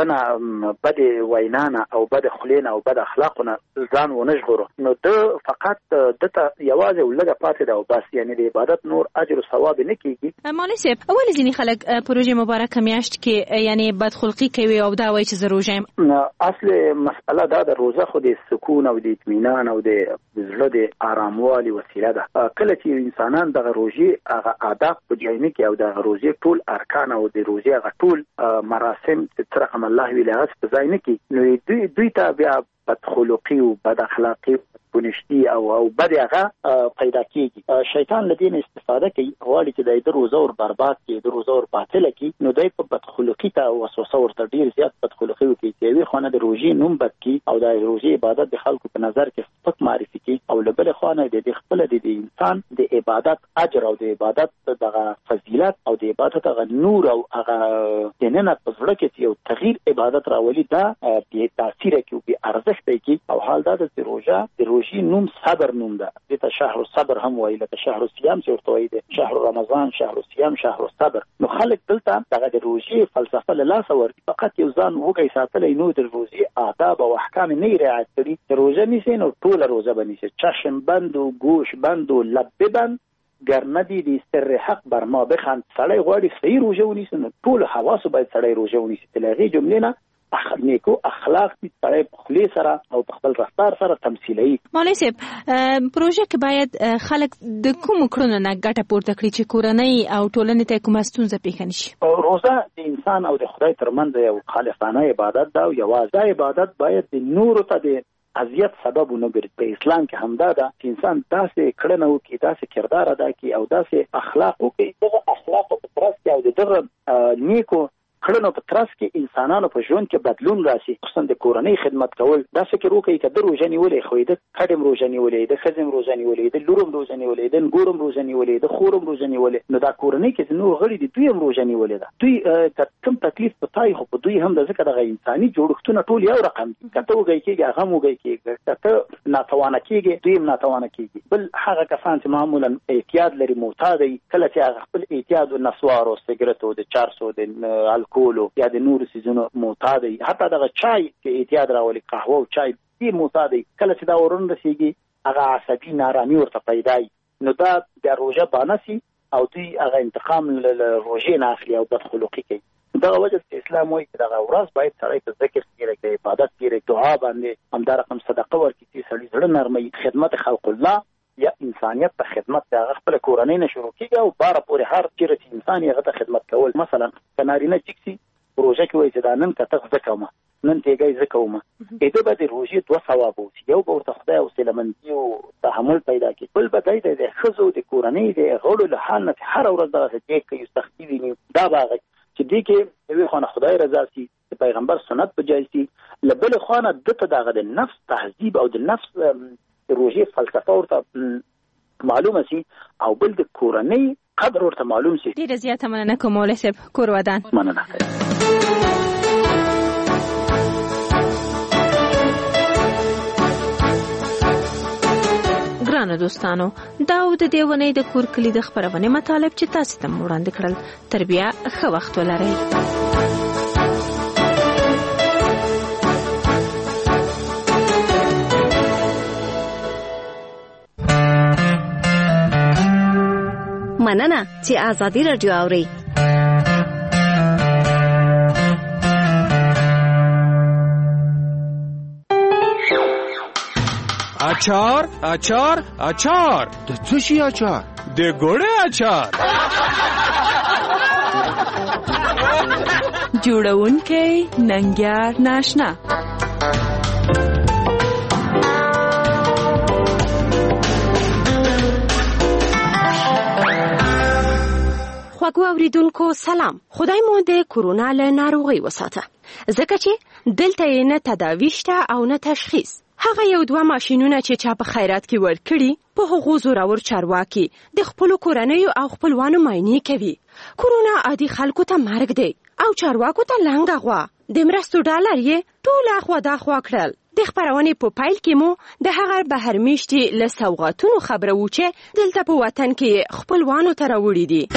غنه بد وینا نه او بد خولې نه او بد اخلاقو نه ځان ونه ژغورو، نو د فقط دته یوازې لږه پاتې ده او بس، یعنی د عبادت نور اجر او ثواب نه کیږي. مولوي صاحب ولې ځینې خلک په روژې مبارکه میاشت کې یعنی بدخلقي کوي او دا وایي چې زه روژه یم؟ اصل مسئله دا د روژه خو د سکون او د اطمینان او د زړه د آراموالي وسیله ده. کله چې انسانان دغه روژې هغه آداب په جایمه کې او دغه روژې ټول ارکان او د روژې هغه ټول مراسم چې رقم الله ویل هغه په ځای نه کې، نو دوی دوی ته بیا بدخلقي او بد اخلاقي بنشتي او او بد هغه پیدا کیږي. شیطان له دې استفاده کوي، غواړي چې د روزه ور برباد کړي، د روزه ور باطل کړي، نو دوی په بدخلقي ته وسوسه ورته ډیر زیات بدخلقي کوي چې وی خونه د روزې نوم بد کړي او د روزې عبادت د خلکو په نظر کې سپک معرفي کوي او له بل خونه د خپل د انسان د عبادت اجر او د عبادت دغه فضیلت او د عبادت هغه نور او هغه دننه په زړه کې یو تغییر عبادت راولي، دا به تاثیر کوي، به ارزښت کوي. او حال دا د روزه د روزې نوم صبر نوم ده. دته شهر الصبر هم وایي، لکه شهر الصيام چې ورته وایي، شهر رمضان، شهر الصيام، شهر الصبر. نو خلک دلته دغه د روزې فلسفه له لاسه ورکړي، فقط یو ځان وګي ساتلی، نو د روزې آداب او احکام نه رعایت کړي. د روزه نیسي نو ټوله روزه به نیسي، چشم بند و گوش بند و لب ببند گر ندی دی سر حق بر ما بخند. سړی غواړي صحیح روزه ونیسي نو ټول حواسو باید سړی روزه ونیسي. تل هغې جملې نه نیکو اخلاق دي سړی په خولې سره او په خپل رفتار سره تمثیلوي. مولوي صاحب پروژه کې باید خلک د کومو کړنو نه ګټه پورته کړي چې کورنۍ او ټولنې ته کومه ستونزه پیښه نه شي؟ روزه د انسان او د خدای ترمنځ یو خالصانه عبادت ده او یوازې دا عبادت باید د نورو ته د اذیت سبب ونه ګرځي. په اسلام کې همدا ده چې انسان داسې کړنه وکړي، داسې کردار ادا کړي او داسې اخلاق وکړي. دغه اخلاق په ترڅ کې او د دغه نیکو کړنو په ترڅ کې انسانانو په ژوند کې بدلون راشي. خصوصا د کورنۍ خدمت کول، دا فکر وکړي چې د روزه نیولې خو د کډم روزه نیولې، د خزم روزه نیولې، د لورم روزه نیولې، د ګورم روزه نیولې، د خورم روزه نیولې، نو دا کورنۍ کې نو غړي دي دوی هم روزه نیولې ده. دوی کوم تکلیف پتاي خو په دوی هم د ذکر د انساني جوړښتونه ټول یو رقم دي. کته وګي کېږي هغه موګي کېږي، کته ناتوانه کېږي دوی هم ناتوانه کېږي. بل هغه کسان چې معمولا اعتیاد لري، معتاد دي، کله چې هغه خپل اعتیاد او نسوارو، سیګریټو، د چارسو، د الکولو یا د نور سيزونو معتاد دي، حتی دغه چای کې اعتیاد راولي، قهوه او چای دې معتاد دي. کله چې دا ورن رسیږي هغه عصبي نارامي ورته پیدا وي، نو دا د روزه بانسي او دوی هغه انتقام له روزې نه اخلي او بدخلقي کوي. دغه وجه چې اسلام وایي چې دغه ورځ باید سړی په ذکر کې راکړي، عبادت کې راکړي، دعا باندې همدا رقم صدقه ورکړي چې سړی زړه نرموي، خدمت خلق الله یا انسانیت ته خدمت د هغه خپل کورنۍ نه شروع کېږي او باره پورې هر چیرې چې انسان یې هغه ته خدمت کول. مثلا که نارینه چیک سي روژه کې وایي چې دا نن کتغ زه کومه، نن تیږی زه کومه، دده به د روژې دوه ثواب اوسي. یو به ورته خدای حوصلهمندي او تحمل پیدا کړي، بل به دی د ښځو د کورنۍ د غړو له حال نه هره ورځ دغسې دیګ کوي، سختي ویني، دا به هغه چې دې کې یوې خوا نه خدای رضا سي، د پیغمبر سنت په جای سي، له بلې خوا نه ده ته دغه د نفس تهذیب او د نفس د روژې فلسفه ورته معلومه سي او بل د کورنۍ قدر ورته معلوم سي. ډېره زیاته مننه کوم مولوي صاحب. کور ودان. مننه. ګرانو دوستانو، دا و د دې ونې د کور کلي د خپرونې مطالب چې تاسو ته مو وړاندې کړل. تر بیا ښه وخت ولرئ. مننه چې آزادي رادیو اورئ. اچار اچار اچار د څه شي اچار؟ د ګوړې اچار. جوړونکی ننګیار ناشنا. خوږو اوریدونکو سلام. خدای مو د کورونا له ناروغۍ وساته، ځکه چې دلته یې نه تداوی شته او نه تشخیص. هغه یو دوه ماشینونه چې چا په خیرات کې ورکړي په هغو زورور چارواکي د خپلو کورنیو او خپلوانو معاینې کوي. کورونا عادي خلکو ته مرګ دی او چارواکو ته لنګه غوا. د مرستو ډالر یې ټول اخوا داخوا کړل. د خپرونې په پیل کې مو د هغه بهر میشتي له سوغاتونو خبره و چې دلته په وطن کې خپلوانو ته راوړي دي.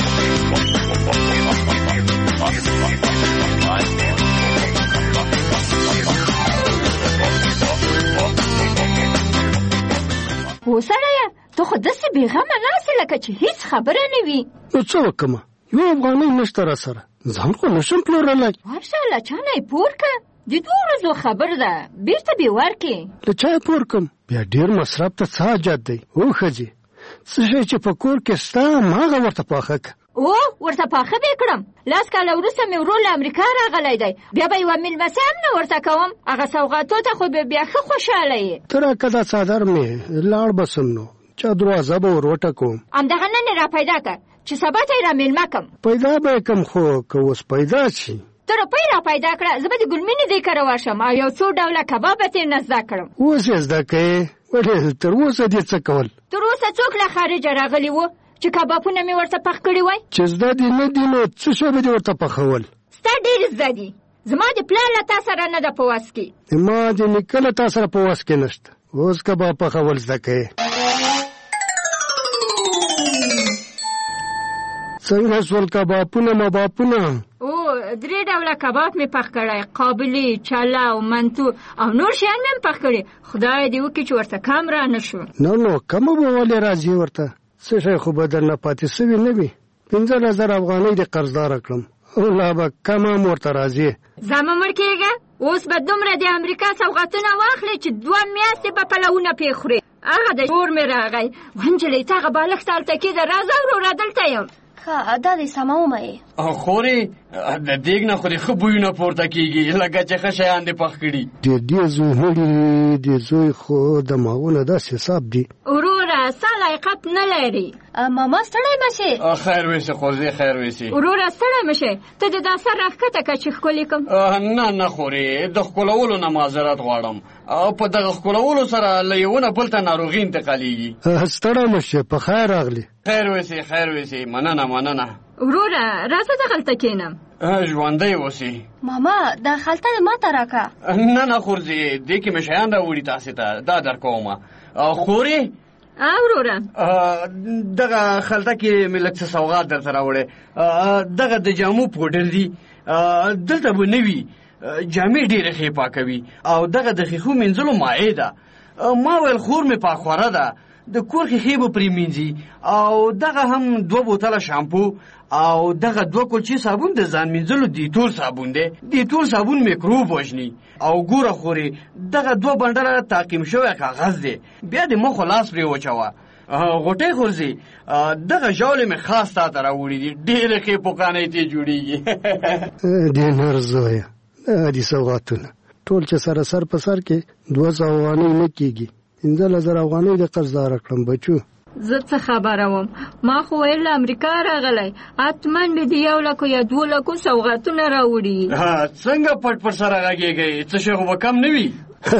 وسړیه ته خو داسې بېغمه ناستې لکه چې هیڅ خبره نه وي. نو څه وکړمه؟ یو افغانۍ نشته راسره، ځان خو نشم پلورلی. ورشه له چا نه یې پور کړه، د دوو ورځو خبر ده، بېرته بې ورکې. له چا یې پور کړم؟ بیا ډېر مصرف ته څه حاجت دی؟ او ښځې څه شی چې په کور کې ستا هماغه ورته پاخه کړه. او ورته پاخه به کړم. لاس کاله وروسته مې ورور له امریکا راغلی دی، بیا به یوه مېلمستیا هم نه ورته کوم. هغه سوغاتو ته خو به بیا ښه خوشحاله یې. ته راکړه دا څادر مې، لاړ به سم نو چا دروازه به ور وټکوم. همدغه نن یې را پیدا کړه چې سبا ته یې را مېلمه کړم. پیدا به یې کړم، خو که اوس پیدا شي ته روپۍ را پیدا کړه، زه به د ګلمینې دې کره ورشم او یو څو ډوله کباب به ترې نه زده کړم. اوس یې زده کوې؟ ولې تر اوسه دې څه کول؟ تر اوسه څوک له خارجه راغلي وو چې کبابونه مې ورته پخ کړي وای؟ چې زده دې نه دي نو څه شی به دې ورته پخول؟ ستا ډېر زده دي، زما د پلار له تا سره نه ده په وس کې. ما د نیکه له تا سره په وس کې نشته. اوس کباب پخول زده کوې؟ څنګه سول کبابونه مباپونه؟ او درې ډوله کباب مې پخ کړی، قابلي، چله او منتو او نور شیان مې هم پخ کړي. خدای دې وکړي چې ورته کم را نه شو. نو نو کمه به ولې راځي ورته؟ څه شی خو به درنه پاتې سوي نه وي. پنځه زره افغانۍ دې قرضداره کړم او لا به کمه هم ورته راځي. زما مړ کېږه، اوس به دومره د امریکا سوغاتونه واخلې چې دوه میاشتې به پلونه پې خورې. هغه د شور مې راغی، ونجلۍ ته هغه بالښت هلته کېده، راځه وروره دلته یم. ښه دا دې سمه ومایې. خورې د دیګ نه خو دې ښه بویونه پورته کېږي لکه چې ښه شیان دې پخ کړي. د دې زوی مړي د زوی خو دماغونه داسې حساب دي. وروره ستا لایقت نه لري. ماما ستړی مه شې. خیر ویسې خوځې، خیر ویسې. وروره ستړی مه شې، ته د دا سر راښکته کړه چې ښکلې کړم. نه نه خورې، د ښکلولو نه معذرت غواړم. او په دغه ښکلولو سره له یوه نه بل ته ناروغي انتقالېږي. ستړی مه شې، په خیر راغلې. خیر ویسې، خیر ویسې، مننه مننه. وروره راځه دغلته کښېنم. ژوندی اوسې. ماما دا خلطه دې ماته راکړه. نه نه خورځې، دې کې مې شیان راوړي تاسې ته، دا در کومه. خورې وروره دغه خلطه کې مې لږ څه سوغات درته راوړی. دغه د جامو پوډر دي، دلته به نه وي. جامې ډېرې ښې پاکوي او دغه د ښیښو مینځلو مایع ده. ما ویل خور مې پاکخوره ده، د کور ښیښې به پرې مینځي. او دغه هم دوه بوتله شامپو او دغه دوه کلچې صابون د ځان مینځلو دیټول صابون دی. دیټول صابون میکروب وژني. او ګوره خورې دغه دوه بنډله تعقیم شوی کاغذ دی، بیا د مخ لاس پرې وچوه. غوټۍ خورځي دغه ژاولې مې خاص تا ته راوړي دي، ډېرې ښې پوکانۍ ترې جوړېږي. دې نر زویه دي سوغاتونه ټول چې سره سر په سر کې دوه سوه افغانۍ نه کېږي. پنځلس زره افغانۍ د قرضداره کړم بچو. زه څه خبره وم، ما خو ویل له امریکا راغلی، حتما مې د یو لکو یا دوه لکو سوغاتونه راوړي. څنګه پټ پټ سره غږېږئ؟ څه شی خو به کم نه وي.